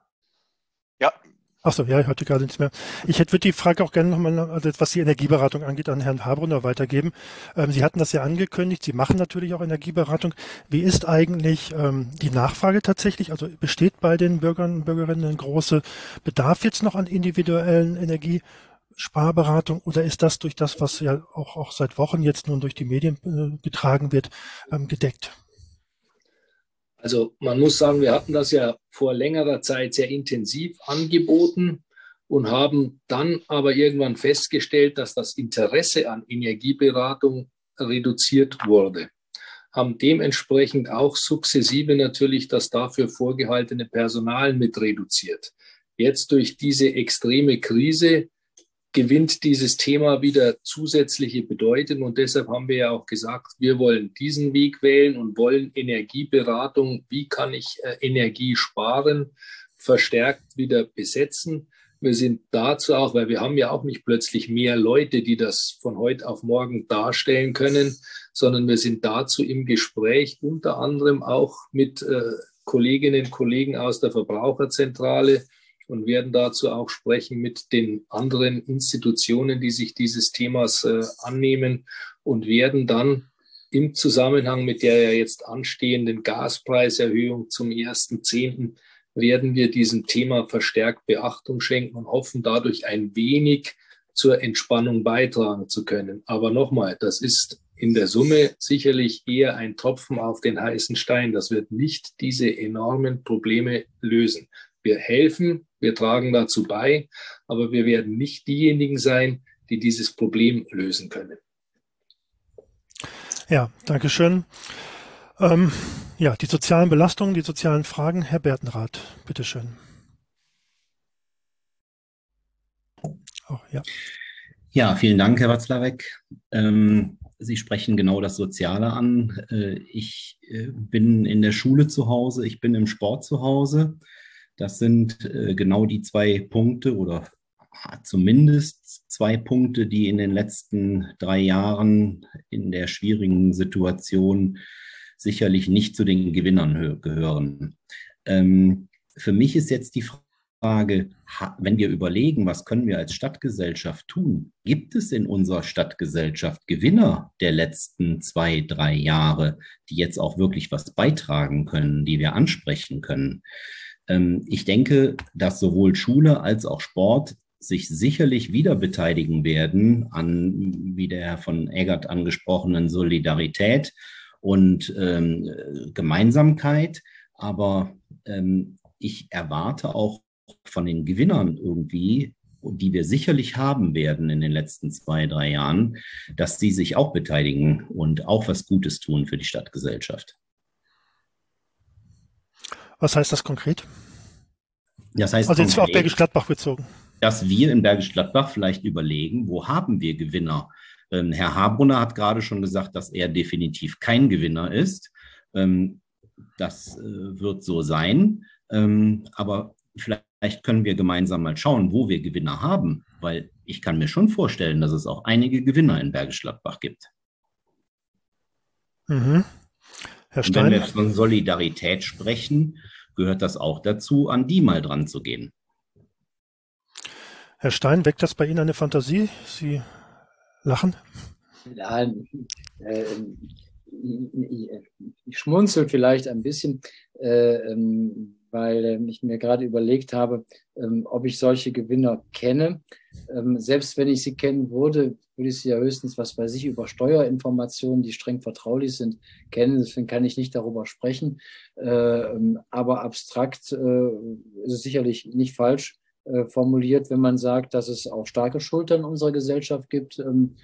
Ja. Achso, ja, ich hatte gerade nichts mehr. Ich hätte würde die Frage auch gerne nochmal, also was die Energieberatung angeht, an Herrn Harbrunner weitergeben. Ähm, Sie hatten das ja angekündigt, Sie machen natürlich auch Energieberatung. Wie ist eigentlich ähm, die Nachfrage tatsächlich? Also besteht bei den Bürgern und Bürgerinnen ein großer Bedarf jetzt noch an individuellen Energiesparberatung oder ist das durch das, was ja auch, auch seit Wochen jetzt nun durch die Medien äh, getragen wird, ähm, gedeckt? Also man muss sagen, wir hatten das ja vor längerer Zeit sehr intensiv angeboten und haben dann aber irgendwann festgestellt, dass das Interesse an Energieberatung reduziert wurde. Haben dementsprechend auch sukzessive natürlich das dafür vorgehaltene Personal mit reduziert. Jetzt durch diese extreme Krise gewinnt dieses Thema wieder zusätzliche Bedeutung und deshalb haben wir ja auch gesagt, wir wollen diesen Weg wählen und wollen Energieberatung, wie kann ich äh, Energie sparen, verstärkt wieder besetzen. Wir sind dazu auch, weil wir haben ja auch nicht plötzlich mehr Leute, die das von heute auf morgen darstellen können, sondern wir sind dazu im Gespräch, unter anderem auch mit äh, Kolleginnen und Kollegen aus der Verbraucherzentrale, und werden dazu auch sprechen mit den anderen Institutionen, die sich dieses Themas äh, annehmen und werden dann im Zusammenhang mit der ja jetzt anstehenden Gaspreiserhöhung zum ersten Zehnten werden wir diesem Thema verstärkt Beachtung schenken und hoffen dadurch ein wenig zur Entspannung beitragen zu können. Aber nochmal, das ist in der Summe sicherlich eher ein Tropfen auf den heißen Stein. Das wird nicht diese enormen Probleme lösen. Wir helfen, wir tragen dazu bei, aber wir werden nicht diejenigen sein, die dieses Problem lösen können. Ja, danke schön. Ähm, ja, die sozialen Belastungen, die sozialen Fragen. Herr Bertenrath, bitteschön. Oh, ja. Ja, vielen Dank, Herr Watzlawick. Ähm, Sie sprechen genau das Soziale an. Äh, ich äh, bin in der Schule zu Hause, ich bin im Sport zu Hause. Das sind äh, genau die zwei Punkte oder zumindest zwei Punkte, die in den letzten drei Jahren in der schwierigen Situation sicherlich nicht zu den Gewinnern gehören. Ähm, für mich ist jetzt die Frage, wenn wir überlegen, was können wir als Stadtgesellschaft tun, gibt es in unserer Stadtgesellschaft Gewinner der letzten zwei, drei Jahre, die jetzt auch wirklich was beitragen können, die wir ansprechen können? Ich denke, dass sowohl Schule als auch Sport sich sicherlich wieder beteiligen werden an, wie der Herr von Eggert angesprochenen, Solidarität und ähm, Gemeinsamkeit. Aber ähm, ich erwarte auch von den Gewinnern irgendwie, die wir sicherlich haben werden in den letzten zwei, drei Jahren, dass sie sich auch beteiligen und auch was Gutes tun für die Stadtgesellschaft. Was heißt das konkret? Das heißt, also jetzt auf konkret, Bergisch Gladbach bezogen. Dass wir in Bergisch Gladbach vielleicht überlegen, wo haben wir Gewinner? Ähm, Herr Habrunner hat gerade schon gesagt, dass er definitiv kein Gewinner ist. Ähm, das äh, wird so sein. Ähm, aber vielleicht können wir gemeinsam mal schauen, wo wir Gewinner haben, weil ich kann mir schon vorstellen, dass es auch einige Gewinner in Bergisch Gladbach gibt. Mhm. Herr Und wenn Stein? wir von Solidarität sprechen, gehört das auch dazu, an die mal dran zu gehen. Herr Stein, weckt das bei Ihnen eine Fantasie? Sie lachen? Ja, äh, ich schmunzel vielleicht ein bisschen, äh, weil ich mir gerade überlegt habe, ob ich solche Gewinner kenne. Selbst wenn ich sie kennen würde, würde ich sie ja höchstens, was weiß ich, über Steuerinformationen, die streng vertraulich sind, kennen. Deswegen kann ich nicht darüber sprechen. Aber abstrakt ist es sicherlich nicht falsch formuliert, wenn man sagt, dass es auch starke Schultern in unserer Gesellschaft gibt.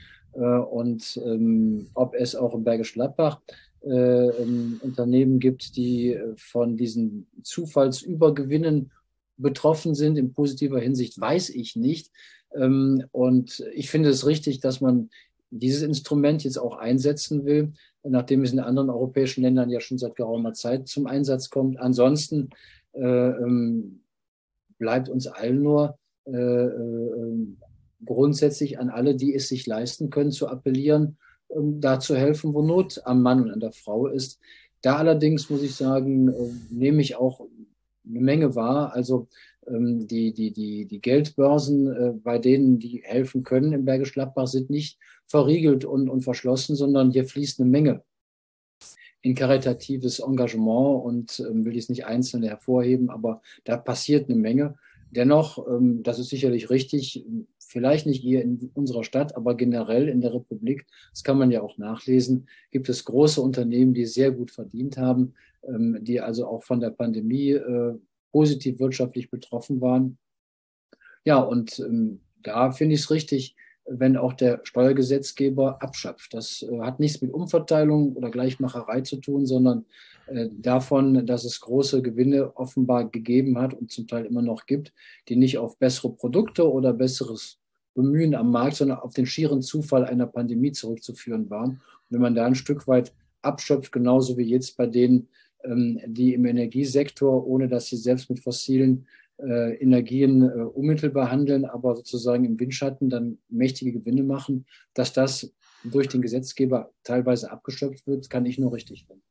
Und ähm, ob es auch in Bergisch Gladbach äh, ähm, Unternehmen gibt, die von diesen Zufallsübergewinnen betroffen sind, in positiver Hinsicht, weiß ich nicht. Ähm, und ich finde es richtig, dass man dieses Instrument jetzt auch einsetzen will, nachdem es in anderen europäischen Ländern ja schon seit geraumer Zeit zum Einsatz kommt. Ansonsten äh, ähm, bleibt uns allen nur äh, äh, grundsätzlich an alle, die es sich leisten können, zu appellieren, um da zu helfen, wo Not am Mann und an der Frau ist. Da allerdings, muss ich sagen, nehme ich auch eine Menge wahr. Also die, die, die, die Geldbörsen, bei denen die helfen können im Bergisch Gladbach, sind nicht verriegelt und, und verschlossen, sondern hier fließt eine Menge in karitatives Engagement und will ich es nicht einzeln hervorheben, aber da passiert eine Menge. Dennoch, das ist sicherlich richtig, vielleicht nicht hier in unserer Stadt, aber generell in der Republik, das kann man ja auch nachlesen, gibt es große Unternehmen, die sehr gut verdient haben, die also auch von der Pandemie positiv wirtschaftlich betroffen waren. Ja, und da finde ich es richtig, wenn auch der Steuergesetzgeber abschöpft. Das hat nichts mit Umverteilung oder Gleichmacherei zu tun, sondern davon, dass es große Gewinne offenbar gegeben hat und zum Teil immer noch gibt, die nicht auf bessere Produkte oder besseres Bemühen am Markt, sondern auf den schieren Zufall einer Pandemie zurückzuführen waren. Und wenn man da ein Stück weit abschöpft, genauso wie jetzt bei denen, die im Energiesektor, ohne dass sie selbst mit fossilen äh, Energien äh, unmittelbar handeln, aber sozusagen im Windschatten dann mächtige Gewinne machen, dass das durch den Gesetzgeber teilweise abgeschöpft wird, kann ich nur richtig finden.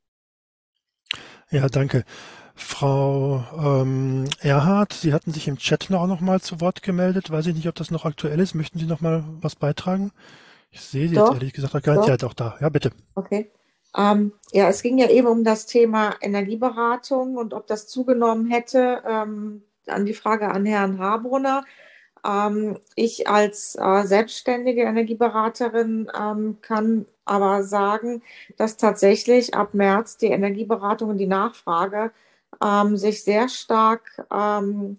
Ja, danke. Frau ähm, Erhardt, Sie hatten sich im Chat noch, noch mal zu Wort gemeldet. Weiß ich nicht, ob das noch aktuell ist. Möchten Sie noch mal was beitragen? Ich sehe Sie Doch, jetzt ehrlich gesagt gar nicht. Ja, doch da. Ja, bitte. Okay. Ähm, ja, es ging ja eben um das Thema Energieberatung und ob das zugenommen hätte. Ähm, an die Frage an Herrn Habrunner. Ähm, ich als äh, selbstständige Energieberaterin ähm, kann aber sagen, dass tatsächlich ab März die Energieberatung und die Nachfrage ähm, sich sehr stark ähm,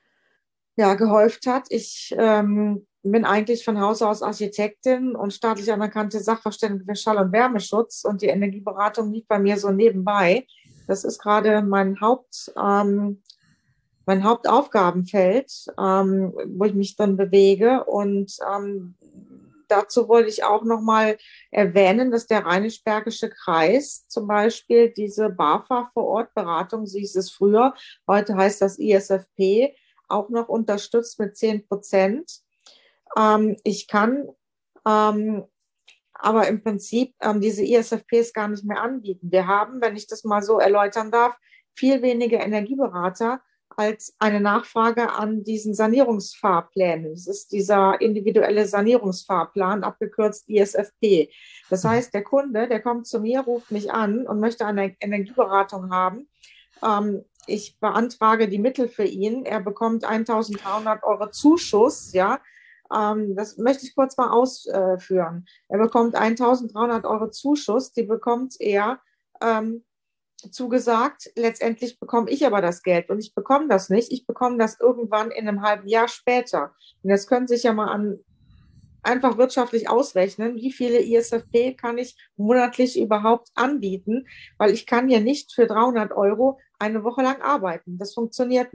ja, gehäuft hat. Ich ähm, bin eigentlich von Hause aus Architektin und staatlich anerkannte Sachverständige für Schall- und Wärmeschutz und die Energieberatung liegt bei mir so nebenbei. Das ist gerade mein Haupt, ähm, mein Hauptaufgabenfeld, ähm, wo ich mich dann bewege. Und ähm, dazu wollte ich auch nochmal erwähnen, dass der Rheinisch-Bergische Kreis zum Beispiel diese BAFA vor Ort Beratung, so hieß es früher, heute heißt das I S F P, auch noch unterstützt mit zehn Prozent. Ähm, ich kann ähm, aber im Prinzip ähm, diese I S F Ps gar nicht mehr anbieten. Wir haben, wenn ich das mal so erläutern darf, viel weniger Energieberater als eine Nachfrage an diesen Sanierungsfahrplänen. Das ist dieser individuelle Sanierungsfahrplan, abgekürzt I S F P. Das heißt, der Kunde, der kommt zu mir, ruft mich an und möchte eine Energieberatung haben. Ähm, ich beantrage die Mittel für ihn. Er bekommt eintausenddreihundert Euro Zuschuss, ja. Ähm, das möchte ich kurz mal ausführen. Er bekommt eintausenddreihundert Euro Zuschuss, die bekommt er ähm, zugesagt. Letztendlich bekomme ich aber das Geld und ich bekomme das nicht. Ich bekomme das irgendwann in einem halben Jahr später. Und das können Sie sich ja mal an einfach wirtschaftlich ausrechnen, wie viele I S F P kann ich monatlich überhaupt anbieten, weil ich kann ja nicht für dreihundert Euro eine Woche lang arbeiten. Das funktioniert nicht.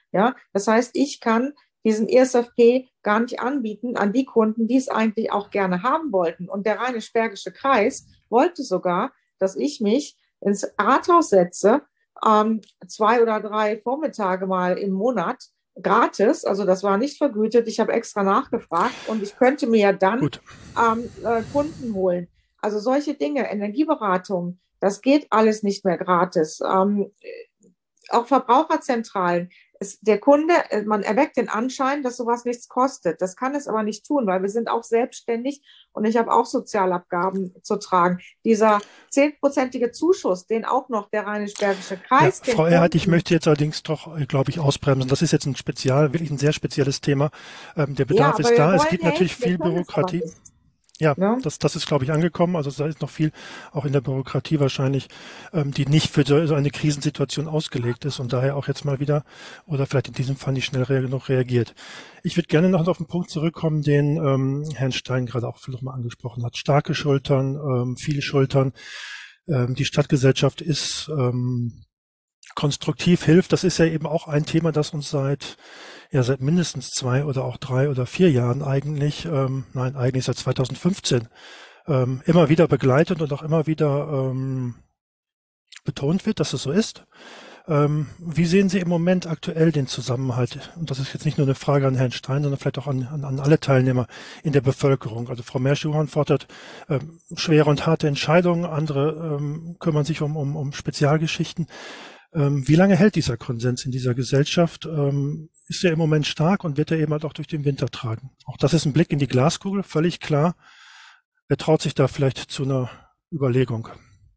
Ja, das heißt, ich kann diesen E S F P gar nicht anbieten an die Kunden, die es eigentlich auch gerne haben wollten. Und der Rheinisch-Bergische Kreis wollte sogar, dass ich mich ins Rathaus setze, ähm, zwei oder drei Vormittage mal im Monat, gratis, also das war nicht vergütet. Ich habe extra nachgefragt und ich könnte mir ja dann ähm, äh, Kunden holen. Also solche Dinge, Energieberatung, das geht alles nicht mehr gratis. Ähm, auch Verbraucherzentralen. Es, der Kunde, man erweckt den Anschein, dass sowas nichts kostet. Das kann es aber nicht tun, weil wir sind auch selbstständig und ich habe auch Sozialabgaben zu tragen. Dieser zehnprozentige Zuschuss, den auch noch der Rheinisch-Bergische Kreis. Ja, Frau Erhardt, ich möchte jetzt allerdings doch, glaube ich, ausbremsen. Das ist jetzt ein spezial, wirklich ein sehr spezielles Thema. Ähm, der Bedarf ja, ist da. Es wollen gibt helfen, natürlich viel Bürokratie. Ja, ja, das, das ist, glaube ich, angekommen. Also da ist noch viel auch in der Bürokratie wahrscheinlich, ähm, die nicht für so eine Krisensituation ausgelegt ist und daher auch jetzt mal wieder oder vielleicht in diesem Fall nicht schnell genug reagiert. Ich würde gerne noch auf den Punkt zurückkommen, den ähm, Herrn Stein gerade auch noch mal angesprochen hat. Starke Schultern, ähm, viele Schultern. Ähm, die Stadtgesellschaft ist ähm, konstruktiv, hilft. Das ist ja eben auch ein Thema, das uns seit ja seit mindestens zwei oder auch drei oder vier Jahren eigentlich, ähm, nein, eigentlich seit zweitausendfünfzehn ähm, immer wieder begleitet und auch immer wieder ähm, betont wird, dass es so ist. Ähm, wie sehen Sie im Moment aktuell den Zusammenhalt? Und das ist jetzt nicht nur eine Frage an Herrn Stein, sondern vielleicht auch an, an, an alle Teilnehmer in der Bevölkerung. Also Frau Mersch-Johann fordert ähm, schwere und harte Entscheidungen, andere ähm, kümmern sich um, um, um Spezialgeschichten. Ähm, wie lange hält dieser Konsens in dieser Gesellschaft? Ähm, ist er im Moment stark und wird er eben halt auch durch den Winter tragen? Auch das ist ein Blick in die Glaskugel, völlig klar. Wer traut sich da vielleicht zu einer Überlegung?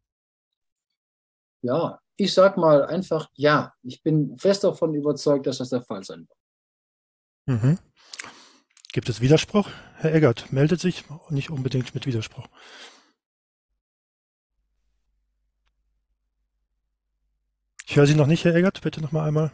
Ja, ich sag mal einfach ja. Ich bin fest davon überzeugt, dass das der Fall sein wird. Mhm. Gibt es Widerspruch? Herr Eggert meldet sich, nicht unbedingt mit Widerspruch. Ich höre Sie noch nicht, Herr Eggert, bitte noch mal einmal.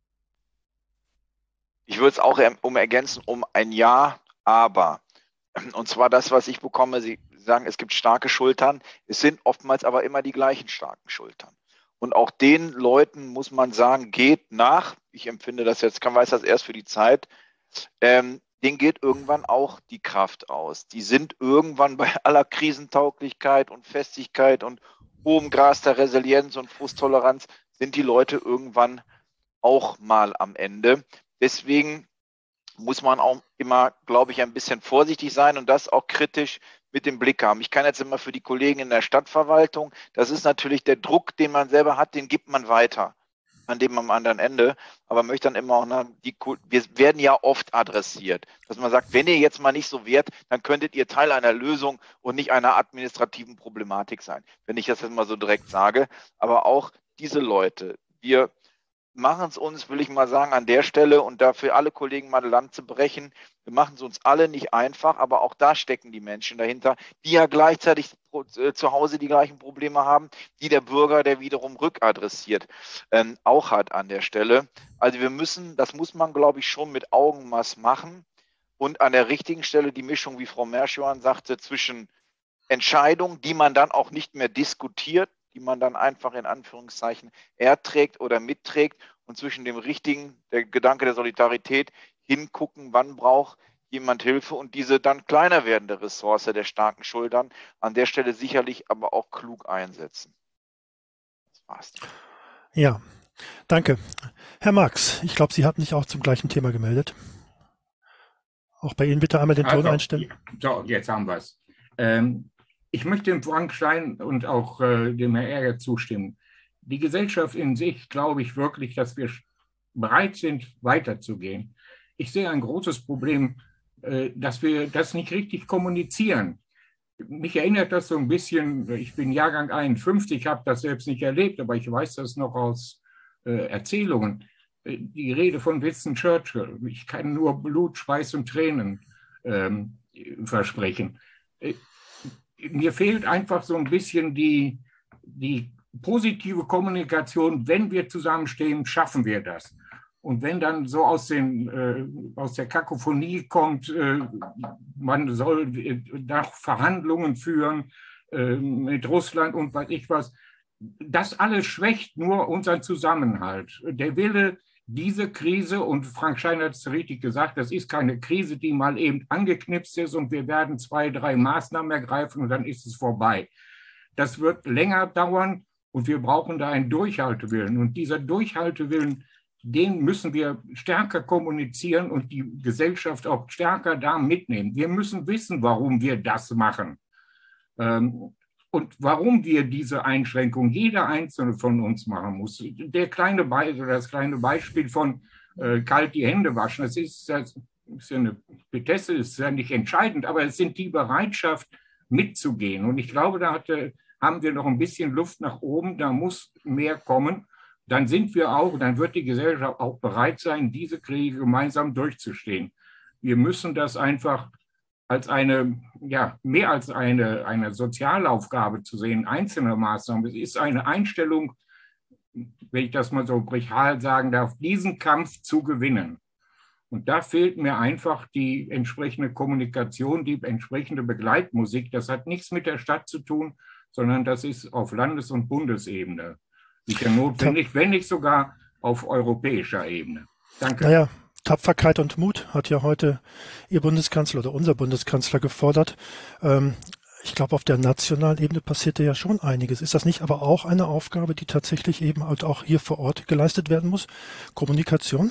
Ich würde es auch um ergänzen, um ein Ja, aber. Und zwar das, was ich bekomme, Sie sagen, es gibt starke Schultern, es sind oftmals aber immer die gleichen starken Schultern. Und auch den Leuten muss man sagen, geht nach, ich empfinde das jetzt, kann weiß das erst für die Zeit, ähm, denen geht irgendwann auch die Kraft aus. Die sind irgendwann bei aller Krisentauglichkeit und Festigkeit und hohem Gras der Resilienz und Frusttoleranz, sind die Leute irgendwann auch mal am Ende. Deswegen muss man auch immer, glaube ich, ein bisschen vorsichtig sein und das auch kritisch mit dem Blick haben. Ich kann jetzt immer für die Kollegen in der Stadtverwaltung, das ist natürlich der Druck, den man selber hat, den gibt man weiter an dem am anderen Ende, aber möchte dann immer auch, na, die, wir werden ja oft adressiert, dass man sagt, wenn ihr jetzt mal nicht so wärt, dann könntet ihr Teil einer Lösung und nicht einer administrativen Problematik sein, wenn ich das jetzt mal so direkt sage, aber auch diese Leute, wir machen es uns, will ich mal sagen, an der Stelle und dafür alle Kollegen mal Land zu brechen. Wir machen es uns alle nicht einfach, aber auch da stecken die Menschen dahinter, die ja gleichzeitig zu Hause die gleichen Probleme haben, die der Bürger, der wiederum rückadressiert, ähm, auch hat an der Stelle. Also wir müssen, das muss man, glaube ich, schon mit Augenmaß machen und an der richtigen Stelle die Mischung, wie Frau Mersch-Johann sagte, zwischen Entscheidungen, die man dann auch nicht mehr diskutiert, die man dann einfach in Anführungszeichen erträgt oder mitträgt und zwischen dem richtigen, der Gedanke der Solidarität, hingucken, wann braucht jemand Hilfe und diese dann kleiner werdende Ressource der starken Schultern an der Stelle sicherlich aber auch klug einsetzen. Das war's. Ja, danke. Herr Marx, ich glaube, Sie hatten sich auch zum gleichen Thema gemeldet. Auch bei Ihnen bitte einmal den Ton also, einstellen. So, jetzt haben wir es. Ähm, Ich möchte dem Frank Stein und auch äh, dem Herrn Eggert zustimmen. Die Gesellschaft in sich, glaube ich wirklich, dass wir bereit sind, weiterzugehen. Ich sehe ein großes Problem, äh, dass wir das nicht richtig kommunizieren. Mich erinnert das so ein bisschen, ich bin Jahrgang einundfünfzig, habe das selbst nicht erlebt, aber ich weiß das noch aus äh, Erzählungen. Äh, die Rede von Winston Churchill, ich kann nur Blut, Schweiß und Tränen ähm, versprechen. Äh, Mir fehlt einfach so ein bisschen die, die positive Kommunikation. Wenn wir zusammenstehen, schaffen wir das. Und wenn dann so aus, den, äh, aus der Kakophonie kommt, äh, man soll nach Verhandlungen führen äh, mit Russland und weiß ich was, das alles schwächt nur unseren Zusammenhalt. Der Wille Diese Krise, und Frank Stein hat es richtig gesagt, das ist keine Krise, die mal eben angeknipst ist und wir werden zwei, drei Maßnahmen ergreifen und dann ist es vorbei. Das wird länger dauern und wir brauchen da einen Durchhaltewillen. Und dieser Durchhaltewillen, den müssen wir stärker kommunizieren und die Gesellschaft auch stärker da mitnehmen. Wir müssen wissen, warum wir das machen. Ähm, Und warum wir diese Einschränkung, jeder Einzelne von uns machen muss. Der kleine Be das kleine Beispiel von äh, kalt die Hände waschen, das ist, das ist ja eine Petesse, ist ja nicht entscheidend, aber es sind die Bereitschaft mitzugehen. Und ich glaube, da hatte, haben wir noch ein bisschen Luft nach oben, da muss mehr kommen. Dann sind wir auch, dann wird die Gesellschaft auch bereit sein, diese Kriege gemeinsam durchzustehen. Wir müssen das einfach als eine, ja, mehr als eine, eine Sozialaufgabe zu sehen, einzelne Maßnahmen. Es ist eine Einstellung, wenn ich das mal so brachial sagen darf, diesen Kampf zu gewinnen. Und da fehlt mir einfach die entsprechende Kommunikation, die entsprechende Begleitmusik. Das hat nichts mit der Stadt zu tun, sondern das ist auf Landes- und Bundesebene. Sicher notwendig, wenn nicht sogar auf europäischer Ebene. Danke. Naja. Tapferkeit und Mut hat ja heute Ihr Bundeskanzler oder unser Bundeskanzler gefordert. Ähm, ich glaube, auf der nationalen Ebene passierte ja schon einiges. Ist das nicht aber auch eine Aufgabe, die tatsächlich eben halt auch hier vor Ort geleistet werden muss? Kommunikation?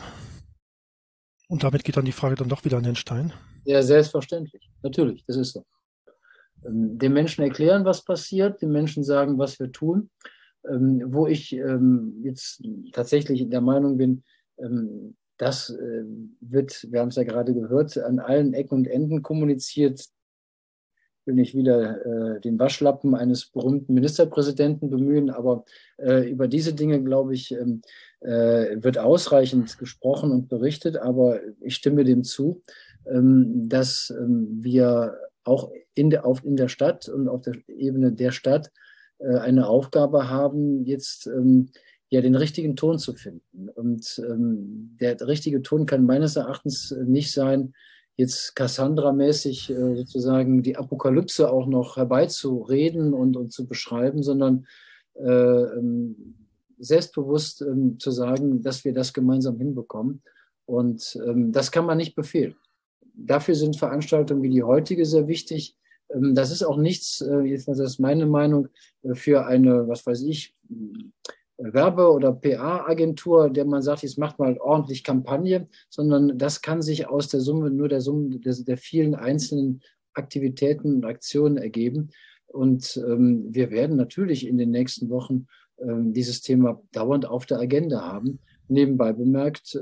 Und damit geht dann die Frage dann doch wieder an Herrn Stein. Ja, selbstverständlich. Natürlich, das ist so. Ähm, den Menschen erklären, was passiert, den Menschen sagen, was wir tun. Ähm, wo ich ähm, jetzt tatsächlich der Meinung bin, ähm, das äh, wird, wir haben es ja gerade gehört, an allen Ecken und Enden kommuniziert. Will nicht wieder äh, den Waschlappen eines berühmten Ministerpräsidenten bemühen, aber äh, über diese Dinge, glaube ich, ähm, äh, wird ausreichend gesprochen und berichtet. Aber ich stimme dem zu, ähm, dass ähm, wir auch in der, auf, in der Stadt und auf der Ebene der Stadt äh, eine Aufgabe haben, jetzt ähm, ja, den richtigen Ton zu finden. Und ähm, der richtige Ton kann meines Erachtens nicht sein, jetzt Cassandra-mäßig äh, sozusagen die Apokalypse auch noch herbeizureden und, und zu beschreiben, sondern äh, ähm, selbstbewusst ähm, zu sagen, dass wir das gemeinsam hinbekommen. Und ähm, das kann man nicht befehlen. Dafür sind Veranstaltungen wie die heutige sehr wichtig. Ähm, das ist auch nichts, äh, jetzt das ist meine Meinung, äh, für eine, was weiß ich, Werbe- oder P A-Agentur, der man sagt, jetzt macht mal ordentlich Kampagne, sondern das kann sich aus der Summe, nur der Summe der, der vielen einzelnen Aktivitäten und Aktionen ergeben. Und ähm, wir werden natürlich in den nächsten Wochen ähm, dieses Thema dauernd auf der Agenda haben. Nebenbei bemerkt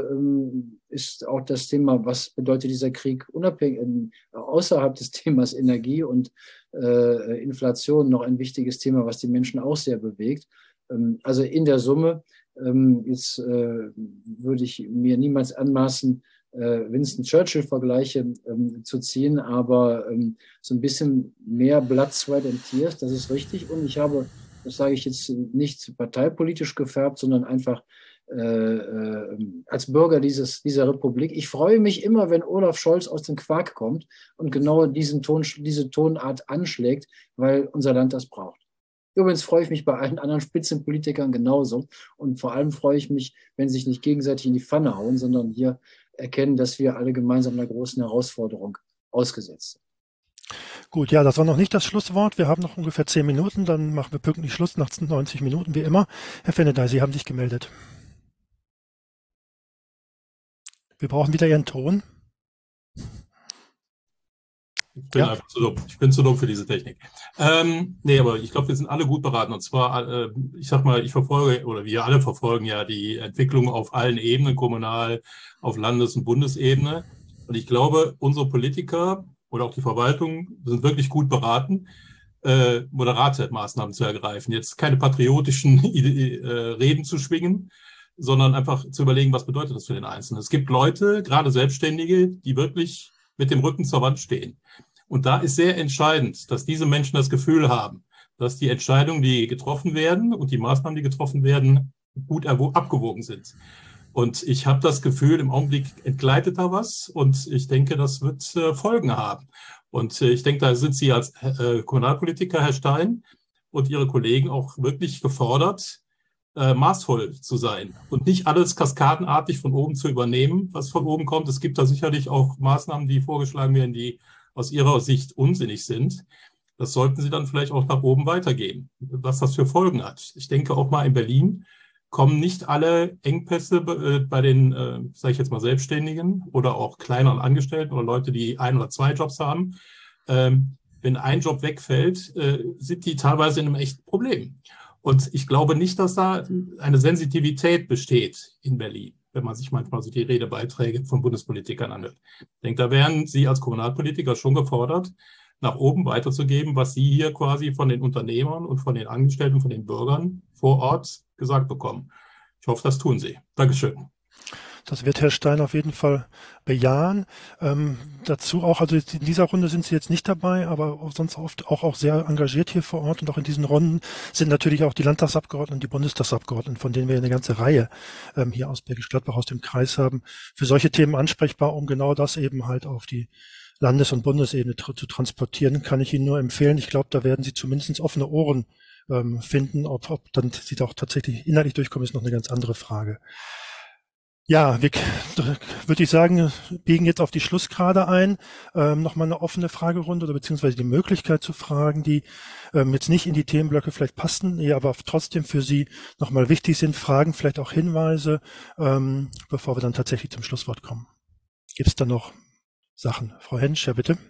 äh, ist auch das Thema, was bedeutet dieser Krieg unabhängig, äh, außerhalb des Themas Energie und äh, Inflation noch ein wichtiges Thema, was die Menschen auch sehr bewegt. Also in der Summe, jetzt äh, würde ich mir niemals anmaßen, äh, Winston Churchill-Vergleiche ähm, zu ziehen, aber ähm, so ein bisschen mehr Blood, Sweat and Tears, das ist richtig. Und ich habe, das sage ich jetzt nicht parteipolitisch gefärbt, sondern einfach äh, äh, als Bürger dieses, dieser Republik. Ich freue mich immer, wenn Olaf Scholz aus dem Quark kommt und genau diesen Ton, diese Tonart anschlägt, weil unser Land das braucht. Übrigens freue ich mich bei allen anderen Spitzenpolitikern genauso. Und vor allem freue ich mich, wenn sie sich nicht gegenseitig in die Pfanne hauen, sondern hier erkennen, dass wir alle gemeinsam einer großen Herausforderung ausgesetzt sind. Gut, ja, das war noch nicht das Schlusswort. Wir haben noch ungefähr zehn Minuten, dann machen wir pünktlich Schluss nach neunzig Minuten, wie immer. Herr Fennedey, Sie haben sich gemeldet. Wir brauchen wieder Ihren Ton. Ich bin ja. einfach zu dumm. Ich bin zu dumm für diese Technik. Ähm, nee, aber ich glaube, wir sind alle gut beraten. Und zwar, äh, ich sag mal, ich verfolge, oder wir alle verfolgen ja die Entwicklung auf allen Ebenen, kommunal, auf Landes- und Bundesebene. Und ich glaube, unsere Politiker oder auch die Verwaltung sind wirklich gut beraten, äh, moderate Maßnahmen zu ergreifen. Jetzt keine patriotischen äh, Reden zu schwingen, sondern einfach zu überlegen, was bedeutet das für den Einzelnen. Es gibt Leute, gerade Selbstständige, die wirklich mit dem Rücken zur Wand stehen. Und da ist sehr entscheidend, dass diese Menschen das Gefühl haben, dass die Entscheidungen, die getroffen werden und die Maßnahmen, die getroffen werden, gut abgewogen sind. Und ich habe das Gefühl, im Augenblick entgleitet da was und ich denke, das wird äh, Folgen haben. Und äh, ich denke, da sind Sie als äh, Kommunalpolitiker, Herr Stein, und Ihre Kollegen auch wirklich gefordert, äh, maßvoll zu sein und nicht alles kaskadenartig von oben zu übernehmen, was von oben kommt. Es gibt da sicherlich auch Maßnahmen, die vorgeschlagen werden, die aus Ihrer Sicht unsinnig sind. Das sollten Sie dann vielleicht auch nach oben weitergeben, was das für Folgen hat. Ich denke auch mal in Berlin kommen nicht alle Engpässe bei den, äh, sage ich jetzt mal, Selbstständigen oder auch kleineren Angestellten oder Leute, die ein oder zwei Jobs haben. Ähm, wenn ein Job wegfällt, äh, sind die teilweise in einem echten Problem. Und ich glaube nicht, dass da eine Sensitivität besteht in Berlin, wenn man sich manchmal so die Redebeiträge von Bundespolitikern anhört. Ich denke, da wären Sie als Kommunalpolitiker schon gefordert, nach oben weiterzugeben, was Sie hier quasi von den Unternehmern und von den Angestellten, von den Bürgern vor Ort gesagt bekommen. Ich hoffe, das tun Sie. Dankeschön. Das wird Herr Stein auf jeden Fall bejahen. Ähm, dazu auch, also in dieser Runde sind Sie jetzt nicht dabei, aber auch sonst oft auch, auch sehr engagiert hier vor Ort. Und auch in diesen Runden sind natürlich auch die Landtagsabgeordneten und die Bundestagsabgeordneten, von denen wir eine ganze Reihe ähm, hier aus Bergisch Gladbach aus dem Kreis haben, für solche Themen ansprechbar, um genau das eben halt auf die Landes- und Bundesebene tr- zu transportieren, kann ich Ihnen nur empfehlen. Ich glaube, da werden Sie zumindest offene Ohren ähm, finden. Ob, ob dann Sie da auch tatsächlich inhaltlich durchkommen, ist noch eine ganz andere Frage. Ja, wir, würde ich sagen, biegen jetzt auf die Schlussgrade ein. Ähm, Nochmal eine offene Fragerunde oder beziehungsweise die Möglichkeit zu fragen, die ähm, jetzt nicht in die Themenblöcke vielleicht passen, die aber trotzdem für Sie nochmal wichtig sind. Fragen, vielleicht auch Hinweise, ähm, bevor wir dann tatsächlich zum Schlusswort kommen. Gibt es da noch Sachen? Frau Hensch, ja bitte.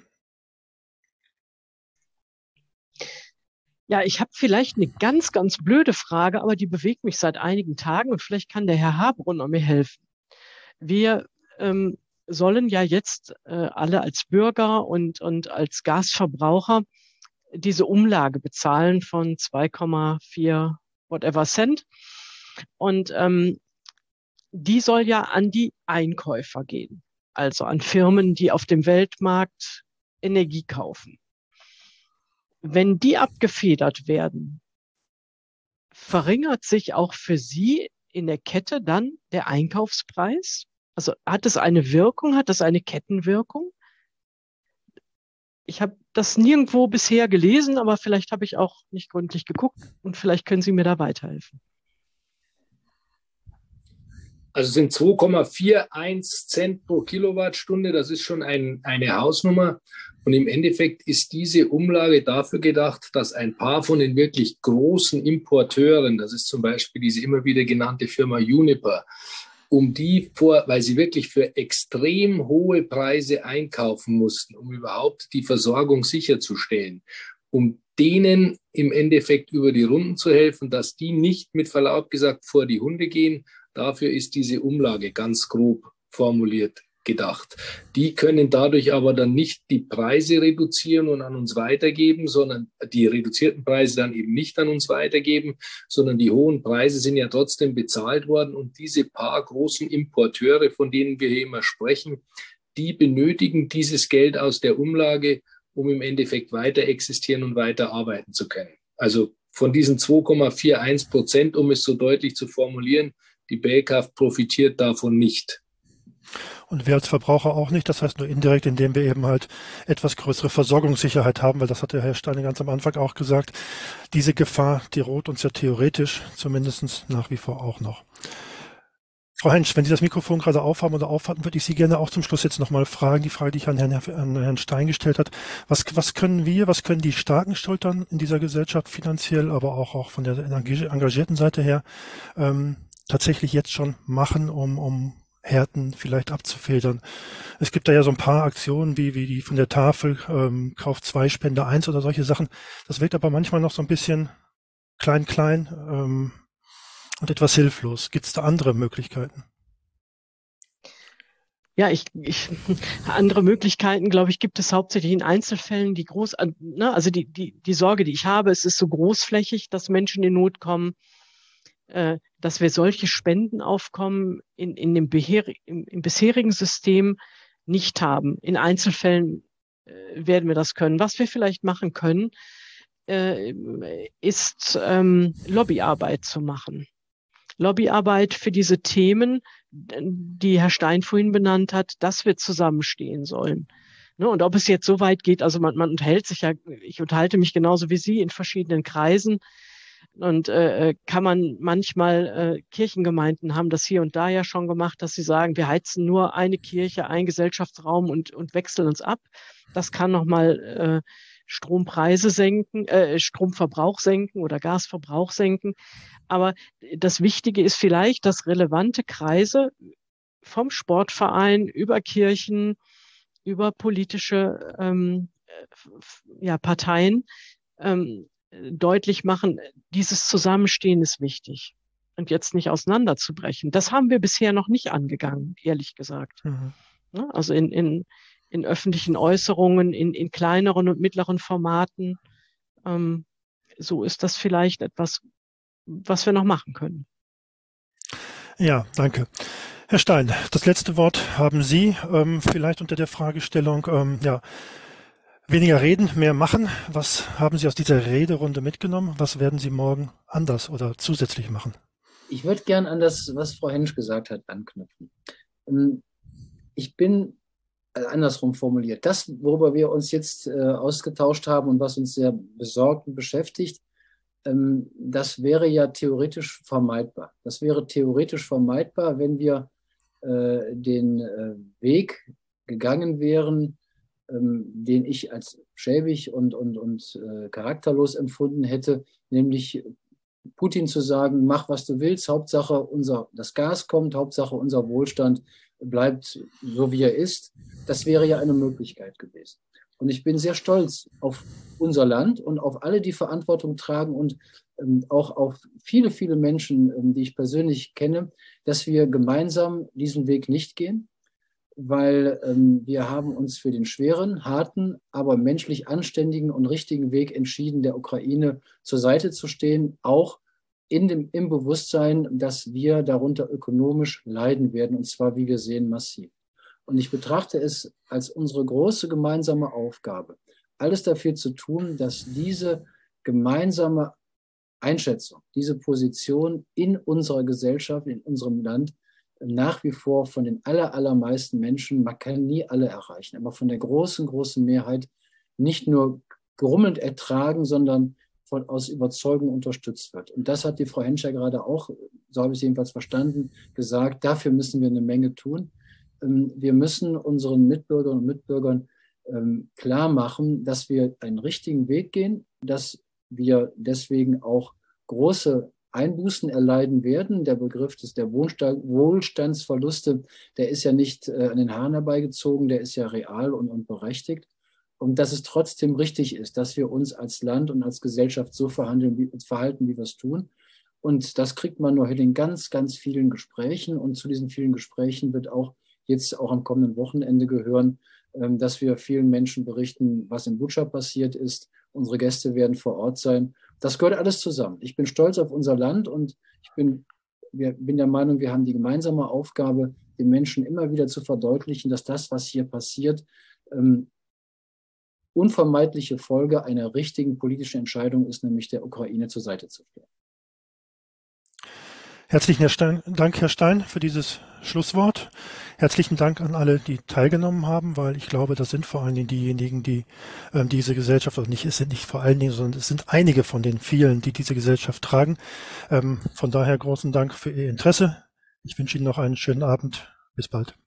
Ja, ich habe vielleicht eine ganz, ganz blöde Frage, aber die bewegt mich seit einigen Tagen und vielleicht kann der Herr Habrunner mir helfen. Wir ähm, sollen ja jetzt äh, alle als Bürger und, und als Gasverbraucher diese Umlage bezahlen von zwei Komma vier whatever Cent. Und ähm, die soll ja an die Einkäufer gehen, also an Firmen, die auf dem Weltmarkt Energie kaufen. Wenn die abgefedert werden, verringert sich auch für Sie in der Kette dann der Einkaufspreis? Also hat es eine Wirkung, hat es eine Kettenwirkung? Ich habe das nirgendwo bisher gelesen, aber vielleicht habe ich auch nicht gründlich geguckt und vielleicht können Sie mir da weiterhelfen. Also es sind zwei Komma einundvierzig Cent pro Kilowattstunde, das ist schon ein, eine Hausnummer. Und im Endeffekt ist diese Umlage dafür gedacht, dass ein paar von den wirklich großen Importeuren, das ist zum Beispiel diese immer wieder genannte Firma Uniper, um die vor, weil sie wirklich für extrem hohe Preise einkaufen mussten, um überhaupt die Versorgung sicherzustellen, um denen im Endeffekt über die Runden zu helfen, dass die nicht mit Verlaub gesagt vor die Hunde gehen. Dafür ist diese Umlage ganz grob formuliert gedacht. Die können dadurch aber dann nicht die Preise reduzieren und an uns weitergeben, sondern die reduzierten Preise dann eben nicht an uns weitergeben, sondern die hohen Preise sind ja trotzdem bezahlt worden und diese paar großen Importeure, von denen wir hier immer sprechen, die benötigen dieses Geld aus der Umlage, um im Endeffekt weiter existieren und weiter arbeiten zu können. Also von diesen zwei Komma einundvierzig Prozent, um es so deutlich zu formulieren, die Belkraft profitiert davon nicht. Und wir als Verbraucher auch nicht, das heißt nur indirekt, indem wir eben halt etwas größere Versorgungssicherheit haben, weil das hat der Herr Stein ganz am Anfang auch gesagt. Diese Gefahr, die droht uns ja theoretisch zumindest nach wie vor auch noch. Frau Hensch, wenn Sie das Mikrofon gerade aufhaben oder aufhatten, würde ich Sie gerne auch zum Schluss jetzt nochmal fragen, die Frage, die ich an Herrn, an Herrn Stein gestellt habe. Was, was können wir, was können die Starken schultern in dieser Gesellschaft finanziell, aber auch, auch von der engagierten Seite her, ähm, tatsächlich jetzt schon machen, um, um Härten vielleicht abzufedern. Es gibt da ja so ein paar Aktionen wie, wie die von der Tafel, ähm, Kauf zwei, Spende eins oder solche Sachen. Das wirkt aber manchmal noch so ein bisschen klein, klein ähm, und etwas hilflos. Gibt es da andere Möglichkeiten? Ja, ich, ich andere Möglichkeiten, glaube ich, gibt es hauptsächlich in Einzelfällen, die groß, ne, also die, die, die Sorge, die ich habe, es ist so großflächig, dass Menschen in Not kommen, äh, dass wir solche Spendenaufkommen in, in dem Beher im, im bisherigen System nicht haben. In Einzelfällen äh, werden wir das können. Was wir vielleicht machen können, äh, ist ähm, Lobbyarbeit zu machen. Lobbyarbeit für diese Themen, die Herr Stein vorhin benannt hat, dass wir zusammenstehen sollen. Ne, und ob es jetzt so weit geht, also man, man unterhält sich ja, ich unterhalte mich genauso wie Sie in verschiedenen Kreisen, Und äh, kann man manchmal, äh, Kirchengemeinden haben das hier und da ja schon gemacht, dass sie sagen, wir heizen nur eine Kirche, einen Gesellschaftsraum und, und wechseln uns ab. Das kann nochmal äh, Strompreise senken, äh, Stromverbrauch senken oder Gasverbrauch senken. Aber das Wichtige ist vielleicht, dass relevante Kreise vom Sportverein über Kirchen, über politische ähm, ja, Parteien ähm, deutlich machen, dieses Zusammenstehen ist wichtig und jetzt nicht auseinanderzubrechen. Das haben wir bisher noch nicht angegangen, ehrlich gesagt. Mhm. Also in, in, in öffentlichen Äußerungen, in, in kleineren und mittleren Formaten. Ähm, so ist das vielleicht etwas, was wir noch machen können. Ja, danke. Herr Stein, das letzte Wort haben Sie, ähm, vielleicht unter der Fragestellung, ähm, ja, weniger reden, mehr machen. Was haben Sie aus dieser Rederunde mitgenommen? Was werden Sie morgen anders oder zusätzlich machen? Ich würde gern an das, was Frau Hensch gesagt hat, anknüpfen. Ich bin also andersrum formuliert. Das, worüber wir uns jetzt äh, ausgetauscht haben und was uns sehr besorgt und beschäftigt, ähm, das wäre ja theoretisch vermeidbar. Das wäre theoretisch vermeidbar, wenn wir äh, den äh, Weg gegangen wären, ähm, den ich als schäbig und, und, und äh, charakterlos empfunden hätte, nämlich Putin zu sagen, mach, was du willst, Hauptsache unser, das Gas kommt, Hauptsache unser Wohlstand bleibt so, wie er ist. Das wäre ja eine Möglichkeit gewesen. Und ich bin sehr stolz auf unser Land und auf alle, die Verantwortung tragen und ähm, auch auf viele, viele Menschen, ähm, die ich persönlich kenne, dass wir gemeinsam diesen Weg nicht gehen, weil ähm, wir haben uns für den schweren, harten, aber menschlich anständigen und richtigen Weg entschieden, der Ukraine zur Seite zu stehen, auch in dem, im Bewusstsein, dass wir darunter ökonomisch leiden werden, und zwar, wie wir sehen, massiv. Und ich betrachte es als unsere große gemeinsame Aufgabe, alles dafür zu tun, dass diese gemeinsame Einschätzung, diese Position in unserer Gesellschaft, in unserem Land nach wie vor von den aller, allermeisten Menschen, man kann nie alle erreichen, aber von der großen, großen Mehrheit nicht nur grummelnd ertragen, sondern von, aus Überzeugung unterstützt wird. Und das hat die Frau Hensch ja gerade auch, so habe ich es jedenfalls verstanden, gesagt, dafür müssen wir eine Menge tun. Wir müssen unseren Mitbürgerinnen und Mitbürgern ähm, klar machen, dass wir einen richtigen Weg gehen, dass wir deswegen auch große Einbußen erleiden werden. Der Begriff des der Wohlstandsverluste, der ist ja nicht äh, an den Haaren herbeigezogen, der ist ja real und, und berechtigt. Und dass es trotzdem richtig ist, dass wir uns als Land und als Gesellschaft so verhandeln, wie, verhalten, wie wir es tun. Und das kriegt man nur in ganz, ganz vielen Gesprächen. Und zu diesen vielen Gesprächen wird auch jetzt auch am kommenden Wochenende gehören, ähm, dass wir vielen Menschen berichten, was in Butscha passiert ist. Unsere Gäste werden vor Ort sein. Das gehört alles zusammen. Ich bin stolz auf unser Land und ich bin, wir, bin der Meinung, wir haben die gemeinsame Aufgabe, den Menschen immer wieder zu verdeutlichen, dass das, was hier passiert, ähm, unvermeidliche Folge einer richtigen politischen Entscheidung ist, nämlich der Ukraine zur Seite zu stehen. Herzlichen Dank, Herr Stein, für dieses Schlusswort. Herzlichen Dank an alle, die teilgenommen haben, weil ich glaube, das sind vor allen Dingen diejenigen, die äh, diese Gesellschaft, also nicht, es sind nicht vor allen Dingen, sondern es sind einige von den vielen, die diese Gesellschaft tragen. Ähm, von daher großen Dank für Ihr Interesse. Ich wünsche Ihnen noch einen schönen Abend. Bis bald.